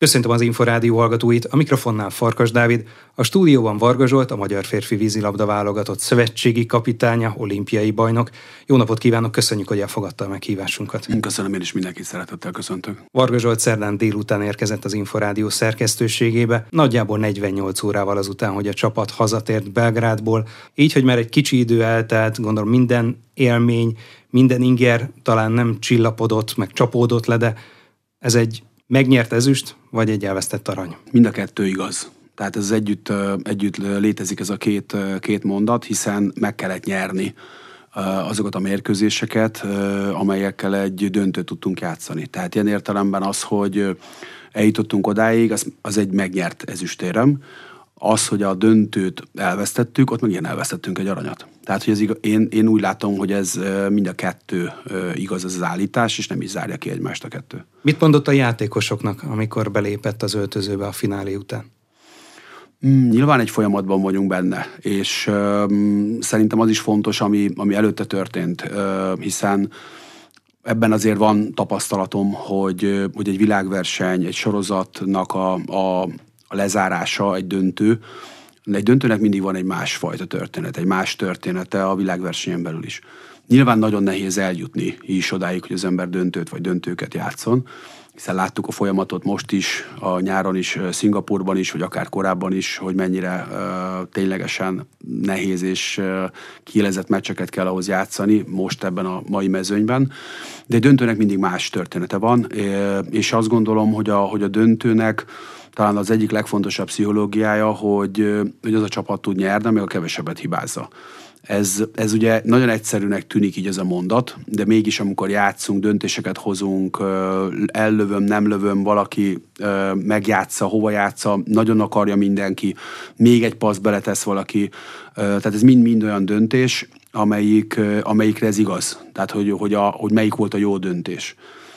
Köszöntöm az Inforádió hallgatóit, a mikrofonnál Farkas Dávid, a stúdióban Varga Zsolt, a magyar férfi vízilabda válogatott szövetségi kapitánya, olimpiai bajnok. Jó napot kívánok, köszönjük, hogy elfogadta a meghívásunkat. Köszönöm, én is mindenkit szeretettel köszöntök. Varga Zsolt szerdán délután érkezett az Inforádió szerkesztőségébe, nagyjából 48 órával azután, hogy a csapat hazatért Belgrádból. Így, hogy már egy kicsi idő eltelt, gondolom minden élmény, minden inger talán nem csillapodott, meg csapódott le, de ez egy megnyert ezüst, vagy egy elvesztett arany? Mind a kettő igaz. Tehát ez együtt létezik ez a két mondat, hiszen meg kellett nyerni azokat a mérkőzéseket, amelyekkel egy döntőt tudtunk játszani. Tehát ilyen értelemben az, hogy eljutottunk odáig, az egy megnyert ezüstérem. Az, hogy a döntőt elvesztettük, ott meg ilyen elvesztettünk egy aranyat. Tehát, hogy én úgy látom, hogy ez mind a kettő igaz az állítás, és nem is zárja ki egymást a kettő. Mit mondott a játékosoknak, amikor belépett az öltözőbe a finálé után? Nyilván egy folyamatban vagyunk benne, és szerintem az is fontos, ami előtte történt, hiszen ebben azért van tapasztalatom, hogy egy világverseny, egy sorozatnak a lezárása, egy döntő. Egy döntőnek mindig van egy másfajta történet, egy más története a világversenyen belül is. Nyilván nagyon nehéz eljutni is odáig, hogy az ember döntőt vagy döntőket játszon, hiszen láttuk a folyamatot most is, a nyáron is, Szingapurban is, vagy akár korábban is, hogy mennyire ténylegesen nehéz és kiélezett meccseket kell ahhoz játszani, most ebben a mai mezőnyben. De egy döntőnek mindig más története van, és azt gondolom, hogy a döntőnek talán az egyik legfontosabb pszichológiája, hogy az a csapat tud nyerni, még a kevesebbet hibázza. Ez ugye nagyon egyszerűnek tűnik így ez a mondat, de mégis amikor játszunk, döntéseket hozunk, ellövöm, nem lövöm, valaki megjátsza, hova játsza, nagyon akarja mindenki, még egy passz beletesz valaki, tehát ez mind olyan döntés, amelyikre ez igaz. Tehát, hogy melyik volt a jó döntés.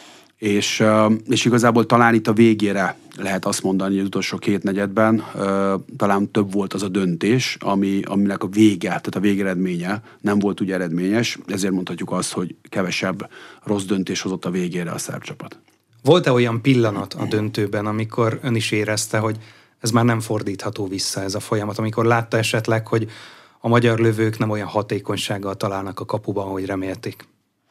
És igazából talán itt a végére lehet azt mondani, hogy az utolsó két negyedben talán több volt az a döntés, aminek a vége, tehát a végeredménye nem volt ugye eredményes, ezért mondhatjuk azt, hogy kevesebb rossz döntés hozott a végére a szerb csapat. Volt-e olyan pillanat a döntőben, amikor ön is érezte, hogy ez már nem fordítható vissza ez a folyamat, amikor látta esetleg, hogy a magyar lövők nem olyan hatékonysággal találnak a kapuban, ahogy remélték?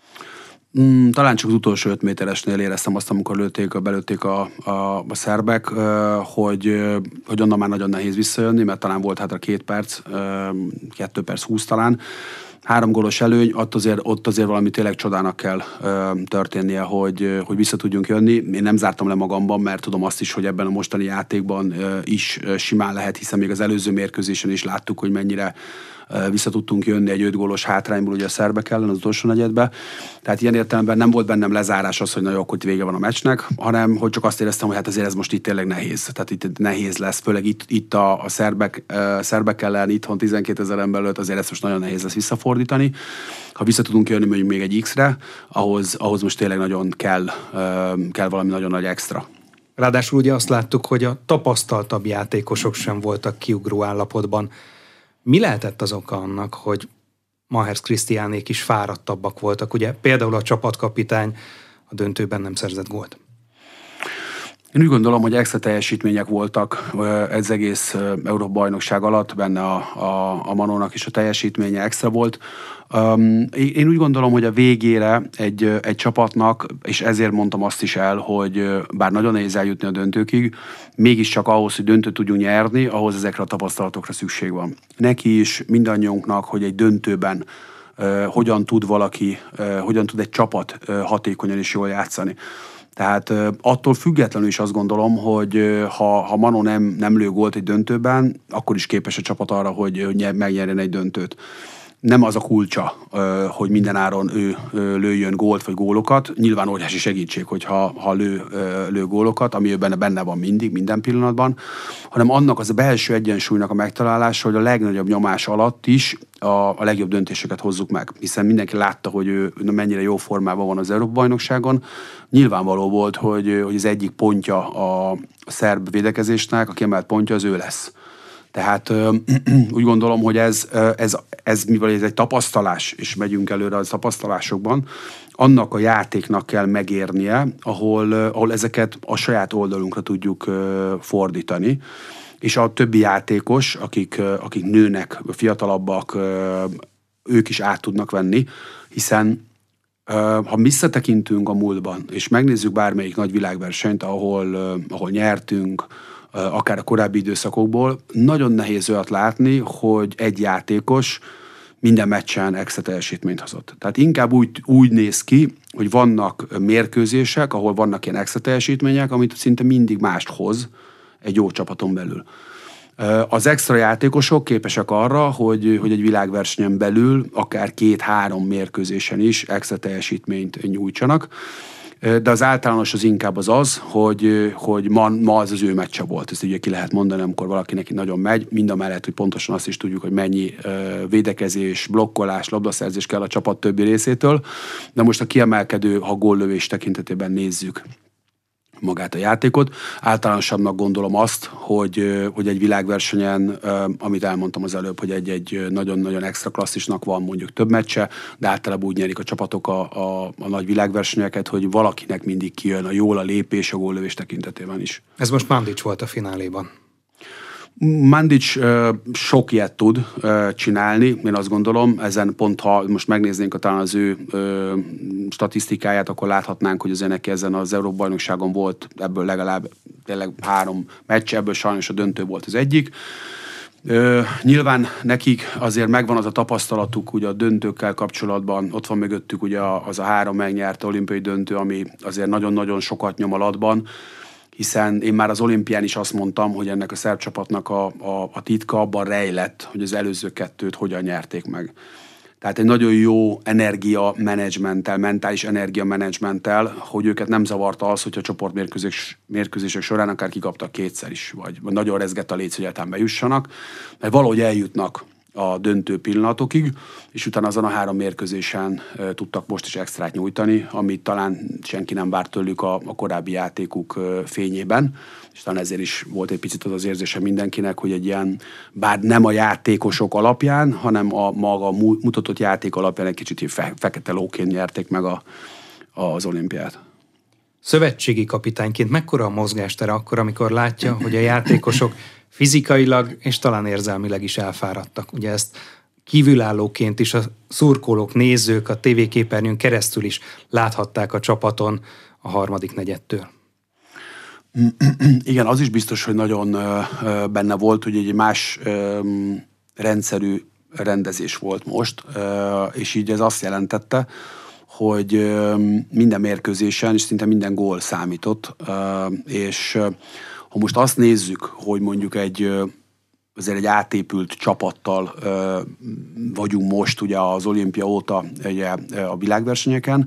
Talán csak az utolsó 5 méteresnél éreztem azt, amikor belőtték a szerbek, hogy onnan már nagyon nehéz visszajönni, mert talán volt hátra 2 perc, 2 perc 20 talán. 3 gólos előny, ott azért valami tényleg csodának kell történnie, hogy vissza tudjunk jönni. Én nem zártam le magamban, mert tudom azt is, hogy ebben a mostani játékban is simán lehet, hiszen még az előző mérkőzésen is láttuk, hogy mennyire vissza tudtunk jönni egy 5 gólos hátrányból ugye a szerbek ellen az utolsó negyedbe. Tehát ilyen értelemben nem volt bennem lezárás az, hogy na jó, akkor vége van a meccsnek, hanem hogy csak azt éreztem, hogy hát azért ez most itt tényleg nehéz. Tehát itt nehéz lesz, főleg itt a szerbek ellen itthon 12 000 ember előtt, azért ezt most nagyon nehéz lesz visszafordítani. Ha vissza tudunk jönni mondjuk még egy X-re, ahhoz most tényleg nagyon kell valami nagyon nagy extra. Ráadásul ugye azt láttuk, hogy a tapasztaltabb játékosok sem voltak kiugró állapotban. Mi lehetett az oka annak, hogy Mahersz Krisztiánék is fáradtabbak voltak? Ugye például a csapatkapitány a döntőben nem szerzett gólt. Én úgy gondolom, hogy extra teljesítmények voltak ez egész Európa-bajnokság alatt, benne a Manónak is a teljesítménye extra volt. Én úgy gondolom, hogy a végére egy csapatnak, és ezért mondtam azt is el, hogy bár nagyon nehéz eljutni a döntőkig, mégiscsak ahhoz, hogy döntőt tudjunk nyerni, ahhoz ezekre a tapasztalatokra szükség van. Neki is, mindannyiunknak, hogy egy döntőben hogyan tud egy csapat hatékonyan és jól játszani. Tehát attól függetlenül is azt gondolom, hogy ha Manó nem lő gólt egy döntőben, akkor is képes a csapat arra, hogy megnyerjen egy döntőt. Nem az a kulcsa, hogy minden áron ő lőjön gólt vagy gólokat. Nyilván óriási segítség, hogyha lő gólokat, ami benne van mindig, minden pillanatban, hanem annak az a belső egyensúlynak a megtalálása, hogy a legnagyobb nyomás alatt is a legjobb döntéseket hozzuk meg. Hiszen mindenki látta, hogy ő mennyire jó formában van az Európa-bajnokságon. Nyilvánvaló volt, hogy az egyik pontja a szerb védekezésnek, a kiemelt pontja az ő lesz. Tehát úgy gondolom, hogy ez mivel ez egy tapasztalás, és megyünk előre az tapasztalásokban, annak a játéknak kell megérnie, ahol ezeket a saját oldalunkra tudjuk fordítani, és a többi játékos, akik nőnek, fiatalabbak, ők is át tudnak venni, hiszen ha visszatekintünk a múltban, és megnézzük bármelyik nagy világversenyt, ahol nyertünk, akár a korábbi időszakokból, nagyon nehéz olyat látni, hogy egy játékos minden meccsen extra teljesítményt hozott. Tehát inkább úgy néz ki, hogy vannak mérkőzések, ahol vannak ilyen extra teljesítmények, amit szinte mindig mást hoz egy jó csapaton belül. Az extra játékosok képesek arra, hogy egy világversenyen belül akár 2-3 mérkőzésen is extra teljesítményt nyújtsanak, de az általános az inkább az, hogy ma az ő meccse volt. Ezt ugye ki lehet mondani, amikor valaki neki nagyon megy, mindamellett, hogy pontosan azt is tudjuk, hogy mennyi védekezés, blokkolás, labdaszerzés kell a csapat többi részétől, de most a kiemelkedő, ha góllövés tekintetében nézzük magát a játékot. Általánosabbnak gondolom azt, hogy egy világversenyen, amit elmondtam az előbb, hogy egy nagyon-nagyon extra klasszisnak van mondjuk több meccse, de általában úgy nyerik a csapatok a nagy világversenyeket, hogy valakinek mindig kijön a jól a lépés a góllövés tekintetében is. Ez most Mandic volt a fináléban. Mandic sok ilyet tud csinálni, én azt gondolom, ezen pont, ha most megnéznénk talán az ő statisztikáját, akkor láthatnánk, hogy azért neki ezen az Európa-bajnokságon volt ebből legalább tényleg 3 meccs, ebből sajnos a döntő volt az egyik. Nyilván nekik azért megvan az a tapasztalatuk ugye a döntőkkel kapcsolatban, ott van mögöttük ugye az a 3 megnyert olimpiai döntő, ami azért nagyon-nagyon sokat nyom alatban, hiszen én már az olimpián is azt mondtam, hogy ennek a szerb csapatnak a titka abban rejlett, hogy az előző 2-t hogyan nyerték meg. Tehát egy nagyon jó energiamenedzsmenttel, mentális energiamenedzsmenttel, hogy őket nem zavarta az, hogyha csoportmérkőzések során akár kikaptak 2-szer is, vagy nagyon rezgett a léc, hogy egyáltalán bejussanak, mert valahogy eljutnak a döntő pillanatokig, és utána azon a 3 mérkőzésen tudtak most is extrát nyújtani, amit talán senki nem várt tőlük a korábbi játékuk fényében, és talán ezért is volt egy picit az érzése mindenkinek, hogy egy ilyen, bár nem a játékosok alapján, hanem a maga mutatott játék alapján egy kicsit fekete lóként nyerték meg az olimpiát. Szövetségi kapitányként mekkora a mozgástere akkor, amikor látja, hogy a játékosok fizikailag és talán érzelmileg is elfáradtak. Ugye ezt kívülállóként is a szurkolók, nézők a tévéképernyőn keresztül is láthatták a csapaton a harmadik negyedtől. Igen, az is biztos, hogy nagyon benne volt, hogy egy más rendszerű rendezés volt most, és így ez azt jelentette, hogy minden mérkőzésen és szinte minden gól számított, és ha most azt nézzük, hogy mondjuk azért egy átépült csapattal vagyunk most ugye az olimpia óta ugye, a világversenyeken,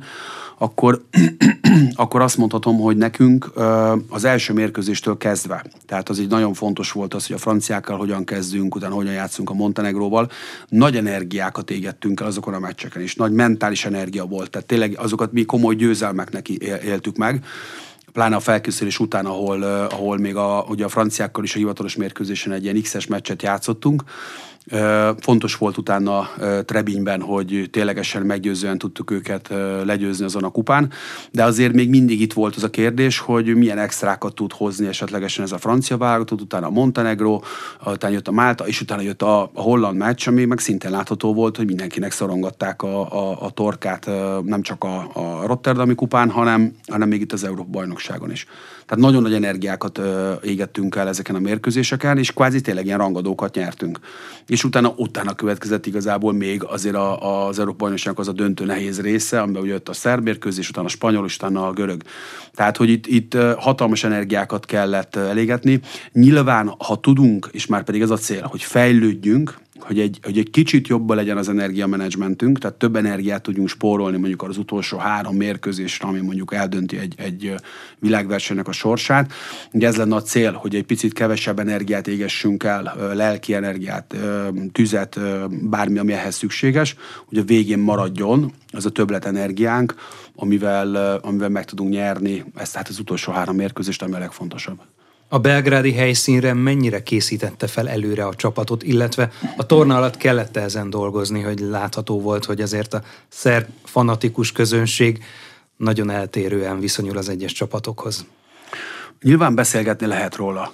akkor azt mondhatom, hogy nekünk az első mérkőzéstől kezdve, tehát az így nagyon fontos volt az, hogy a franciákkal hogyan kezdünk, utána hogyan játszunk a Montenegróval, nagy energiákat égettünk el azokon a meccseken is, nagy mentális energia volt, tehát tényleg azokat mi komoly győzelmeknek éltük meg, pláne a felkészülés után, ahol még ugye a franciákkal is a hivatalos mérkőzésen egy ilyen X-es meccset játszottunk. Fontos volt utána Trebinben, hogy ténylegesen meggyőzően tudtuk őket legyőzni azon a kupán, de azért még mindig itt volt az a kérdés, hogy milyen extrákat tud hozni esetlegesen ez a francia válogatott, utána a Montenegró, utána jött a Málta, és utána jött a holland meccs, ami meg szintén látható volt, hogy mindenkinek szorongatták a torkát, nem csak a rotterdami kupán, hanem még itt az Európa-bajnokságon is. Tehát nagyon nagy energiákat égettünk el ezeken a mérkőzéseken, és kvázi tényleg ilyen rangadókat nyertünk. És utána következett igazából még azért az Európa-bajnokságnak az a döntő nehéz része, amiben ugye jött a szerb mérkőzés, utána a spanyol, és utána a görög. Tehát, hogy itt hatalmas energiákat kellett elégetni. Nyilván, ha tudunk, és már pedig ez a cél, hogy fejlődjünk, hogy egy kicsit jobban legyen az energiamenedzsmentünk, tehát több energiát tudjunk spórolni mondjuk az utolsó 3 mérkőzésre, ami mondjuk eldönti egy világversenynek a sorsát. Ugye ez lenne a cél, hogy egy picit kevesebb energiát égessünk el, lelki energiát, tüzet, bármi, ami ehhez szükséges, hogy a végén maradjon az a többlet energiánk, amivel meg tudunk nyerni ezt, hát az utolsó 3 mérkőzést, ami a legfontosabb. A belgrádi helyszínre mennyire készítette fel előre a csapatot, illetve a torna alatt kellett ezen dolgozni, hogy látható volt, hogy azért a szerb fanatikus közönség nagyon eltérően viszonyul az egyes csapatokhoz? Nyilván beszélgetni lehet róla.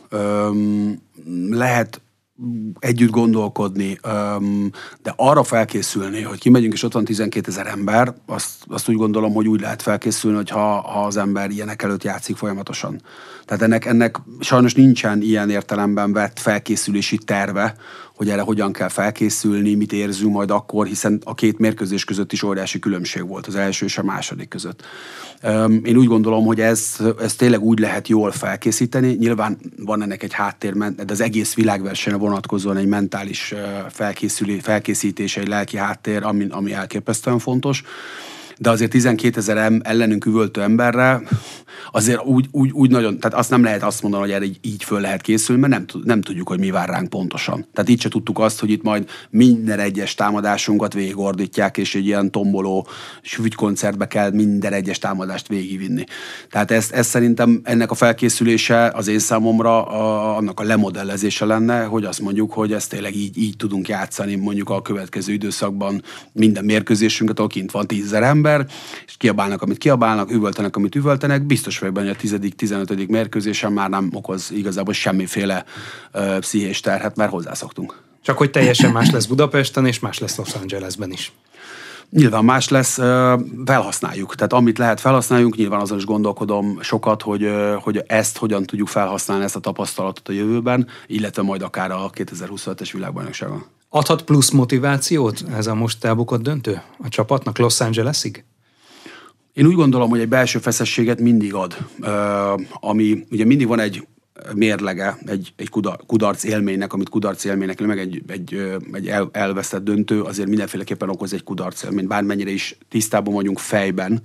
Lehet együtt gondolkodni, de arra felkészülni, hogy kimegyünk és ott van 12 000 ember, azt úgy gondolom, hogy úgy lehet felkészülni, hogy ha az ember ilyenek előtt játszik folyamatosan. Tehát ennek sajnos nincsen ilyen értelemben vett felkészülési terve, hogy erre hogyan kell felkészülni, mit érzünk majd akkor, hiszen a két mérkőzés között is óriási különbség volt, az első és a második között. Én úgy gondolom, hogy ez tényleg úgy lehet jól felkészíteni. Nyilván van ennek egy háttér, de az egész világversenyre vonatkozóan egy mentális felkészítés, egy lelki háttér, ami elképesztően fontos. De azért 12 000 ellenünk üvöltő emberre azért úgy nagyon, tehát azt nem lehet azt mondani, hogy erre így föl lehet készülni, mert nem tudjuk, hogy mi vár ránk pontosan. Tehát így se tudtuk azt, hogy itt majd minden egyes támadásunkat végigordítják, és egy ilyen tomboló sügykoncertbe kell minden egyes támadást végigvinni. Tehát ez szerintem ennek a felkészülése az én számomra annak a lemodellezése lenne, hogy azt mondjuk, hogy ezt tényleg így tudunk játszani mondjuk a következő időszakban minden mérkőzésünket, ahol kint van 10 000 ember, és kiabálnak, amit kiabálnak, üvöltenek, amit üvöltenek, biztos vagyok benne, hogy a 10.-15. mérkőzésen már nem okoz igazából semmiféle pszichés terhet, mert hozzászoktunk. Csak hogy teljesen más lesz Budapesten, és más lesz Los Angelesben is. Nyilván más lesz, felhasználjuk. Tehát amit lehet felhasználjuk, nyilván azon is gondolkodom sokat, hogy ezt hogyan tudjuk felhasználni, ezt a tapasztalatot a jövőben, illetve majd akár a 2025-es világbajnokságon. Adhat plusz motivációt ez a most elbukott döntő a csapatnak Los Angelesig? Én úgy gondolom, hogy egy belső feszességet mindig ad, ami ugye mindig van egy mérlege egy kudarc élménynek, amit kudarc élménynek, meg egy elvesztett döntő, azért mindenféleképpen okoz egy kudarc élményt. Bármennyire is tisztában vagyunk fejben,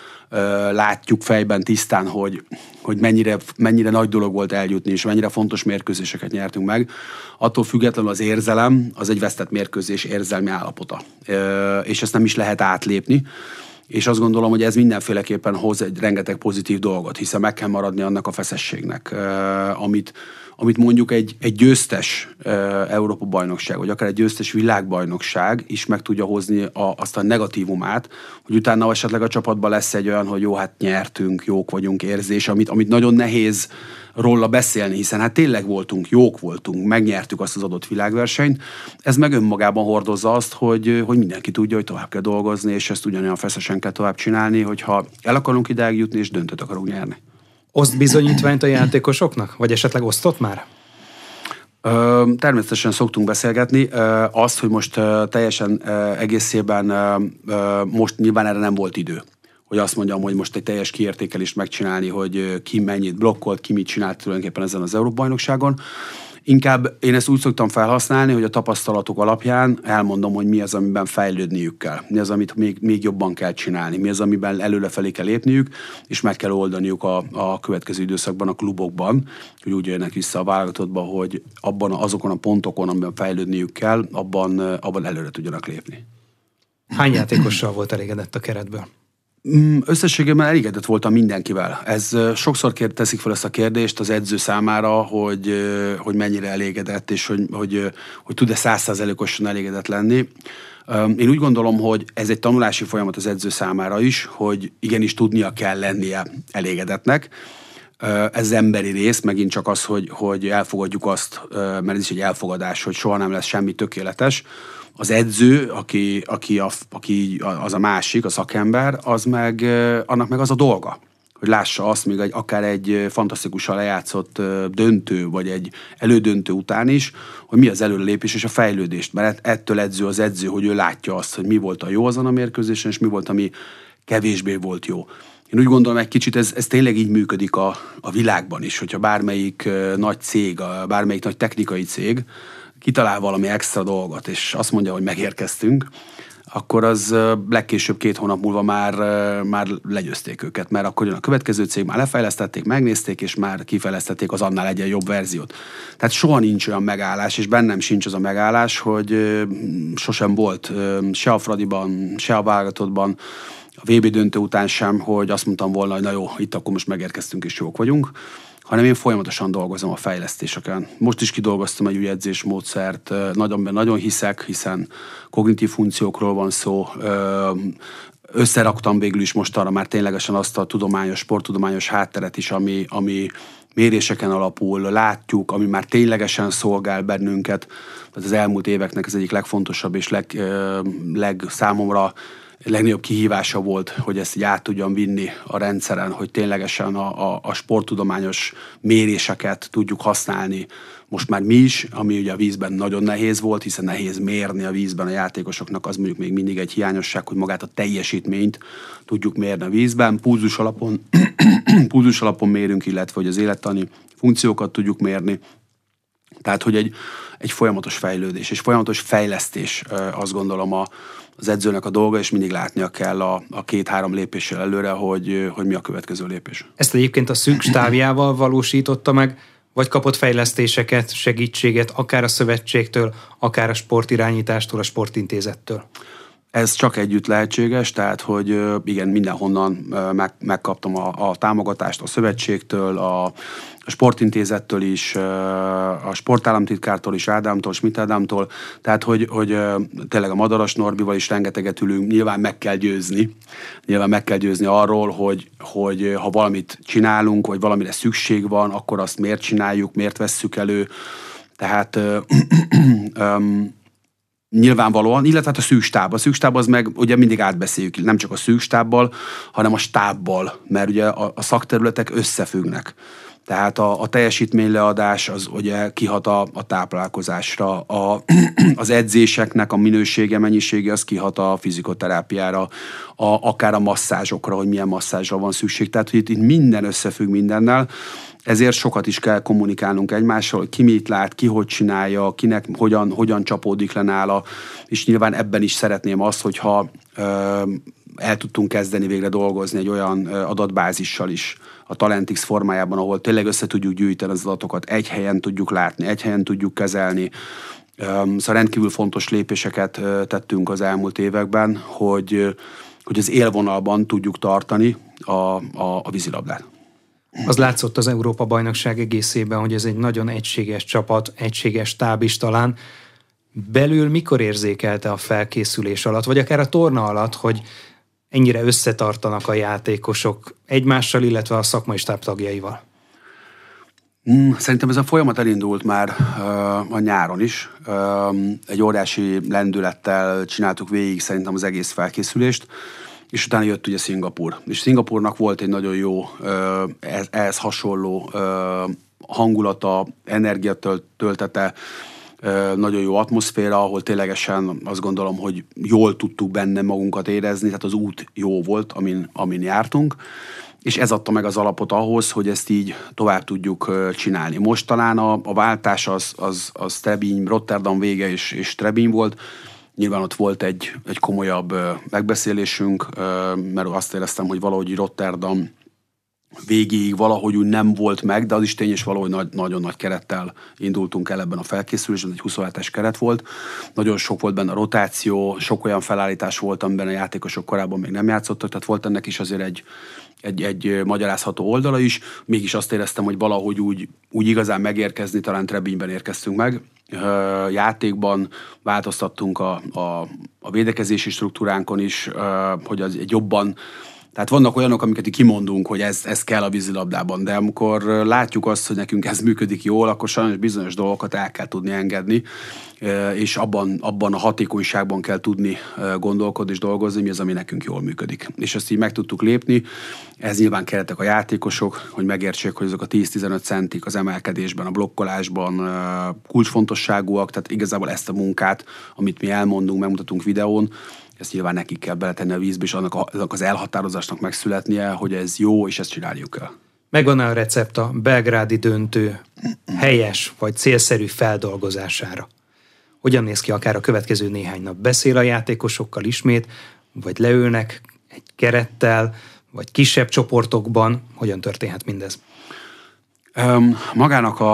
látjuk fejben tisztán, hogy mennyire nagy dolog volt eljutni, és mennyire fontos mérkőzéseket nyertünk meg. Attól függetlenül az érzelem, az egy vesztett mérkőzés érzelmi állapota. És ezt nem is lehet átlépni. És azt gondolom, hogy ez mindenféleképpen hoz egy rengeteg pozitív dolgot, hiszen meg kell maradni annak a feszességnek, amit mondjuk egy győztes Európa-bajnokság, vagy akár egy győztes világbajnokság is meg tudja hozni azt a negatívumát, hogy utána esetleg a csapatban lesz egy olyan, hogy jó, hát nyertünk, jók vagyunk érzés, amit nagyon nehéz róla beszélni, hiszen hát tényleg jók voltunk, megnyertük azt az adott világversenyt. Ez meg önmagában hordozza azt, hogy mindenki tudja, hogy tovább kell dolgozni, és ezt ugyanolyan feszesen kell tovább csinálni, hogyha el akarunk idáig jutni, és döntőt akarunk nyerni. Oszt bizonyítványt a játékosoknak? Vagy esetleg osztott már? Természetesen szoktunk beszélgetni. Azt, hogy most teljesen egészében most nyilván erre nem volt idő. Hogy azt mondjam, hogy most egy teljes kiértékelést megcsinálni, hogy ki mennyit blokkolt, ki mit csinált tulajdonképpen ezen az Európa-bajnokságon. Inkább én ezt úgy szoktam felhasználni, hogy a tapasztalatok alapján elmondom, hogy mi az, amiben fejlődniük kell. Mi az, amit még jobban kell csinálni. Mi az, amiben előrefelé kell lépniük, és meg kell oldaniuk a következő időszakban a klubokban, hogy úgy jönnek vissza a válogatottba, hogy azokon a pontokon, amiben fejlődniük kell, abban előre tudjanak lépni. Hány játékossal volt elégedett a keretből? Összességében elégedett voltam mindenkivel. Ez sokszor teszik fel ezt a kérdést az edző számára, hogy mennyire elégedett, és hogy tud-e 100%-osan elégedett lenni. Én úgy gondolom, hogy ez egy tanulási folyamat az edző számára is, hogy igenis tudnia kell lennie elégedettnek. Ez emberi rész, megint csak az, hogy elfogadjuk azt, mert ez is egy elfogadás, hogy soha nem lesz semmi tökéletes. Az edző, aki az a másik, a szakember, annak meg az a dolga, hogy lássa azt még akár egy fantasztikusan lejátszott döntő, vagy egy elődöntő után is, hogy mi az előrelépés és a fejlődést. Mert ettől az edző, hogy ő látja azt, hogy mi volt a jó azon a mérkőzésen, és mi volt, ami kevésbé volt jó. Én úgy gondolom, egy kicsit ez tényleg így működik a világban is, hogyha bármelyik nagy cég, bármelyik nagy technikai cég kitalál valami extra dolgot, és azt mondja, hogy megérkeztünk, akkor az legkésőbb 2 hónap múlva már legyőzték őket, mert akkor jön a következő cég, már lefejlesztették, megnézték, és már kifejlesztették az annál egy jobb verziót. Tehát soha nincs olyan megállás, és bennem sincs az a megállás, hogy sosem volt se a Fradiban, se a válogatottban, a VB döntő után sem, hogy azt mondtam volna, hogy na jó, itt akkor most megérkeztünk és jók vagyunk, hanem én folyamatosan dolgozom a fejlesztéseken. Most is kidolgoztam egy új edzésmódszert, nagyon hiszek, hiszen kognitív funkciókról van szó, összeraktam végül is mostanra már ténylegesen azt a sporttudományos hátteret is, ami méréseken alapul, látjuk, ami már ténylegesen szolgál bennünket. Az elmúlt éveknek az egyik legfontosabb és számomra legnagyobb kihívása volt, hogy ezt így át tudjam vinni a rendszeren, hogy ténylegesen a sporttudományos méréseket tudjuk használni. Most már mi is, ami ugye a vízben nagyon nehéz volt, hiszen nehéz mérni a vízben a játékosoknak, az mondjuk még mindig egy hiányosság, hogy magát a teljesítményt tudjuk mérni a vízben. Pulzus alapon mérünk, illetve hogy az élettani funkciókat tudjuk mérni. Tehát, hogy egy folyamatos fejlődés és folyamatos fejlesztés, azt gondolom az edzőnek a dolga, és mindig látnia kell a 2-3 lépéssel előre, hogy mi a következő lépés. Ezt egyébként a szűk stábjával valósította meg, vagy kapott fejlesztéseket, segítséget, akár a szövetségtől, akár a sportirányítástól, a sportintézettől? Ez csak együtt lehetséges, tehát, hogy igen, mindenhonnan megkaptam a támogatást a szövetségtől, a sportintézettől is, a sportállamtitkártól is, Ádámtól, Schmidt Ádámtól, tehát, hogy tényleg a Madaras Norbival is rengeteget ülünk, nyilván meg kell győzni arról, hogy ha valamit csinálunk, vagy valamire szükség van, akkor azt miért csináljuk, miért vesszük elő, tehát nyilvánvalóan, illetve hát a szűkstáb. A szűkstáb az meg ugye mindig átbeszéljük, nem csak a szűkstábbal, hanem a stábbal, mert ugye a szakterületek összefüggnek. Tehát a teljesítményleadás az ugye kihat a táplálkozásra, az edzéseknek a minősége, mennyisége az kihat a fizikoterápiára, akár a masszázsokra, hogy milyen masszázsra van szükség. Tehát, hogy itt minden összefügg mindennel, ezért sokat is kell kommunikálnunk egymással, ki mit lát, ki hogy csinálja, kinek hogyan csapódik le nála, és nyilván ebben is szeretném azt, hogyha el tudtunk kezdeni végre dolgozni egy olyan adatbázissal is, a Talentix formájában, ahol tényleg össze tudjuk gyűjteni az adatokat, egy helyen tudjuk látni, egy helyen tudjuk kezelni. Szóval rendkívül fontos lépéseket tettünk az elmúlt években, hogy az élvonalban tudjuk tartani a vízilabdát. Az látszott az Európa-bajnokság egészében, hogy ez egy nagyon egységes csapat, egységes stáb is talán. Belül mikor érzékelte a felkészülés alatt, vagy akár a torna alatt, hogy ennyire összetartanak a játékosok egymással, illetve a szakmai stáb tagjaival? Szerintem ez a folyamat elindult már a nyáron is. Egy óriási lendülettel csináltuk végig szerintem az egész felkészülést, és utána jött ugye Szingapúr. És Szingapúrnak volt egy nagyon jó, ehhez hasonló hangulata, energiatöltete, nagyon jó atmoszféra, ahol ténylegesen azt gondolom, hogy jól tudtuk benne magunkat érezni, tehát az út jó volt, amin jártunk, és ez adta meg az alapot ahhoz, hogy ezt így tovább tudjuk csinálni. Most talán a váltás az Trebin, Rotterdam vége és Trebin volt. Nyilván ott volt egy komolyabb megbeszélésünk, mert azt éreztem, hogy valahogy Rotterdam végéig valahogy úgy nem volt meg, de az is tény, és valahogy nagyon nagy kerettel indultunk el ebben a felkészülésben, egy 27-es keret volt. Nagyon sok volt benne a rotáció, sok olyan felállítás volt, amiben a játékosok korábban még nem játszottak, tehát volt ennek is azért egy magyarázható oldala is. Mégis azt éreztem, hogy valahogy úgy igazán megérkezni, talán Trebinben érkeztünk meg. Játékban változtattunk a védekezési struktúránkon is, hogy az egy jobban. Tehát vannak olyanok, amiket kimondunk, hogy ez kell a vízilabdában, de amikor látjuk azt, hogy nekünk ez működik jól, akkor sajnos bizonyos dolgokat el kell tudni engedni, és abban a hatékonyságban kell tudni gondolkodni és dolgozni, mi az, ami nekünk jól működik. És ezt így meg tudtuk lépni. Ez nyilván kellettek a játékosok, hogy megértsék, hogy azok a 10-15 centik az emelkedésben, a blokkolásban kulcsfontosságúak, tehát igazából ezt a munkát, amit mi elmondunk, megmutatunk videón, ezt nyilván nekik kell beletenni a vízbe, és annak az elhatározásnak megszületnie, hogy ez jó, és ezt csináljuk kell. Megvan-e a recept a belgrádi döntő helyes vagy célszerű feldolgozására? Hogyan néz ki akár a következő néhány nap? Beszél a játékosokkal ismét, vagy leülnek egy kerettel, vagy kisebb csoportokban? Hogyan történhet mindez? Magának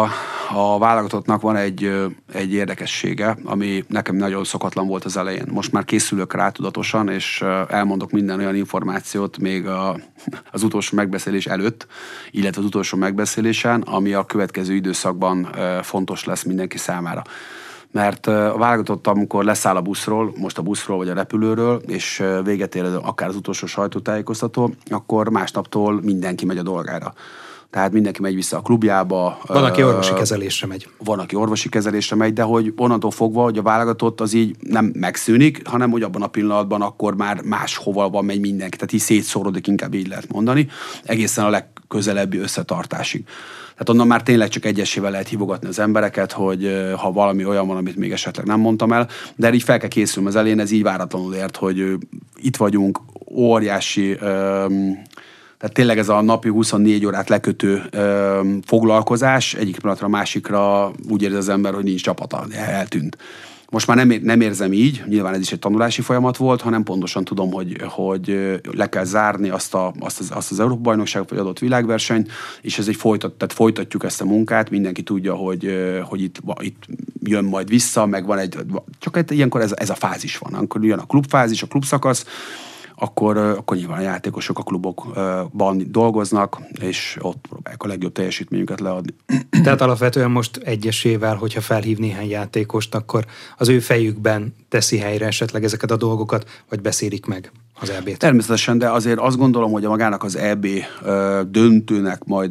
a válogatottnak van egy érdekessége, ami nekem nagyon szokatlan volt az elején. Most már készülök rá tudatosan, és elmondok minden olyan információt még az utolsó megbeszélés előtt, illetve az utolsó megbeszélésen, ami a következő időszakban fontos lesz mindenki számára. Mert a válogatott, amikor leszáll a buszról, most a buszról vagy a repülőről, és véget ér akár az utolsó sajtótájékoztató, akkor másnaptól mindenki megy a dolgára. Tehát mindenki megy vissza a klubjába. Van, aki orvosi kezelésre megy. Van, aki orvosi kezelésre megy, de hogy onnantól fogva, hogy a válogatott az így nem megszűnik, hanem hogy abban a pillanatban akkor már máshova van megy mindenki. Tehát így szétszórodik, inkább így lehet mondani, egészen a legközelebbi összetartásig. Tehát onnan már tényleg csak egyesével lehet hívogatni az embereket, hogy ha valami olyan van, amit még esetleg nem mondtam el, de így fel kell készülni az elején, ez így váratlanul ért, hogy itt vagyunk, óriási, tehát tényleg ez a napi 24 órát lekötő foglalkozás, egyik pillanatra a másikra úgy érzi az ember, hogy nincs csapata, eltűnt. Most már nem érzem így, nyilván ez is egy tanulási folyamat volt, hanem pontosan tudom, hogy le kell zárni azt az Európa-bajnokságot, vagy adott világversenyt, és ez tehát folytatjuk ezt a munkát, mindenki tudja, hogy itt jön majd vissza, meg van csak ilyenkor ez a fázis van. Amikor jön a klubfázis, a klubszakasz, akkor nyilván a játékosok a klubokban dolgoznak, és ott próbálják a legjobb teljesítményüket leadni. Tehát alapvetően most egyesével, hogyha felhív néhány játékost, akkor az ő fejükben teszi helyre esetleg ezeket a dolgokat, vagy beszélik meg az EB-t. Természetesen, de azért azt gondolom, hogy magának az EB döntőnek majd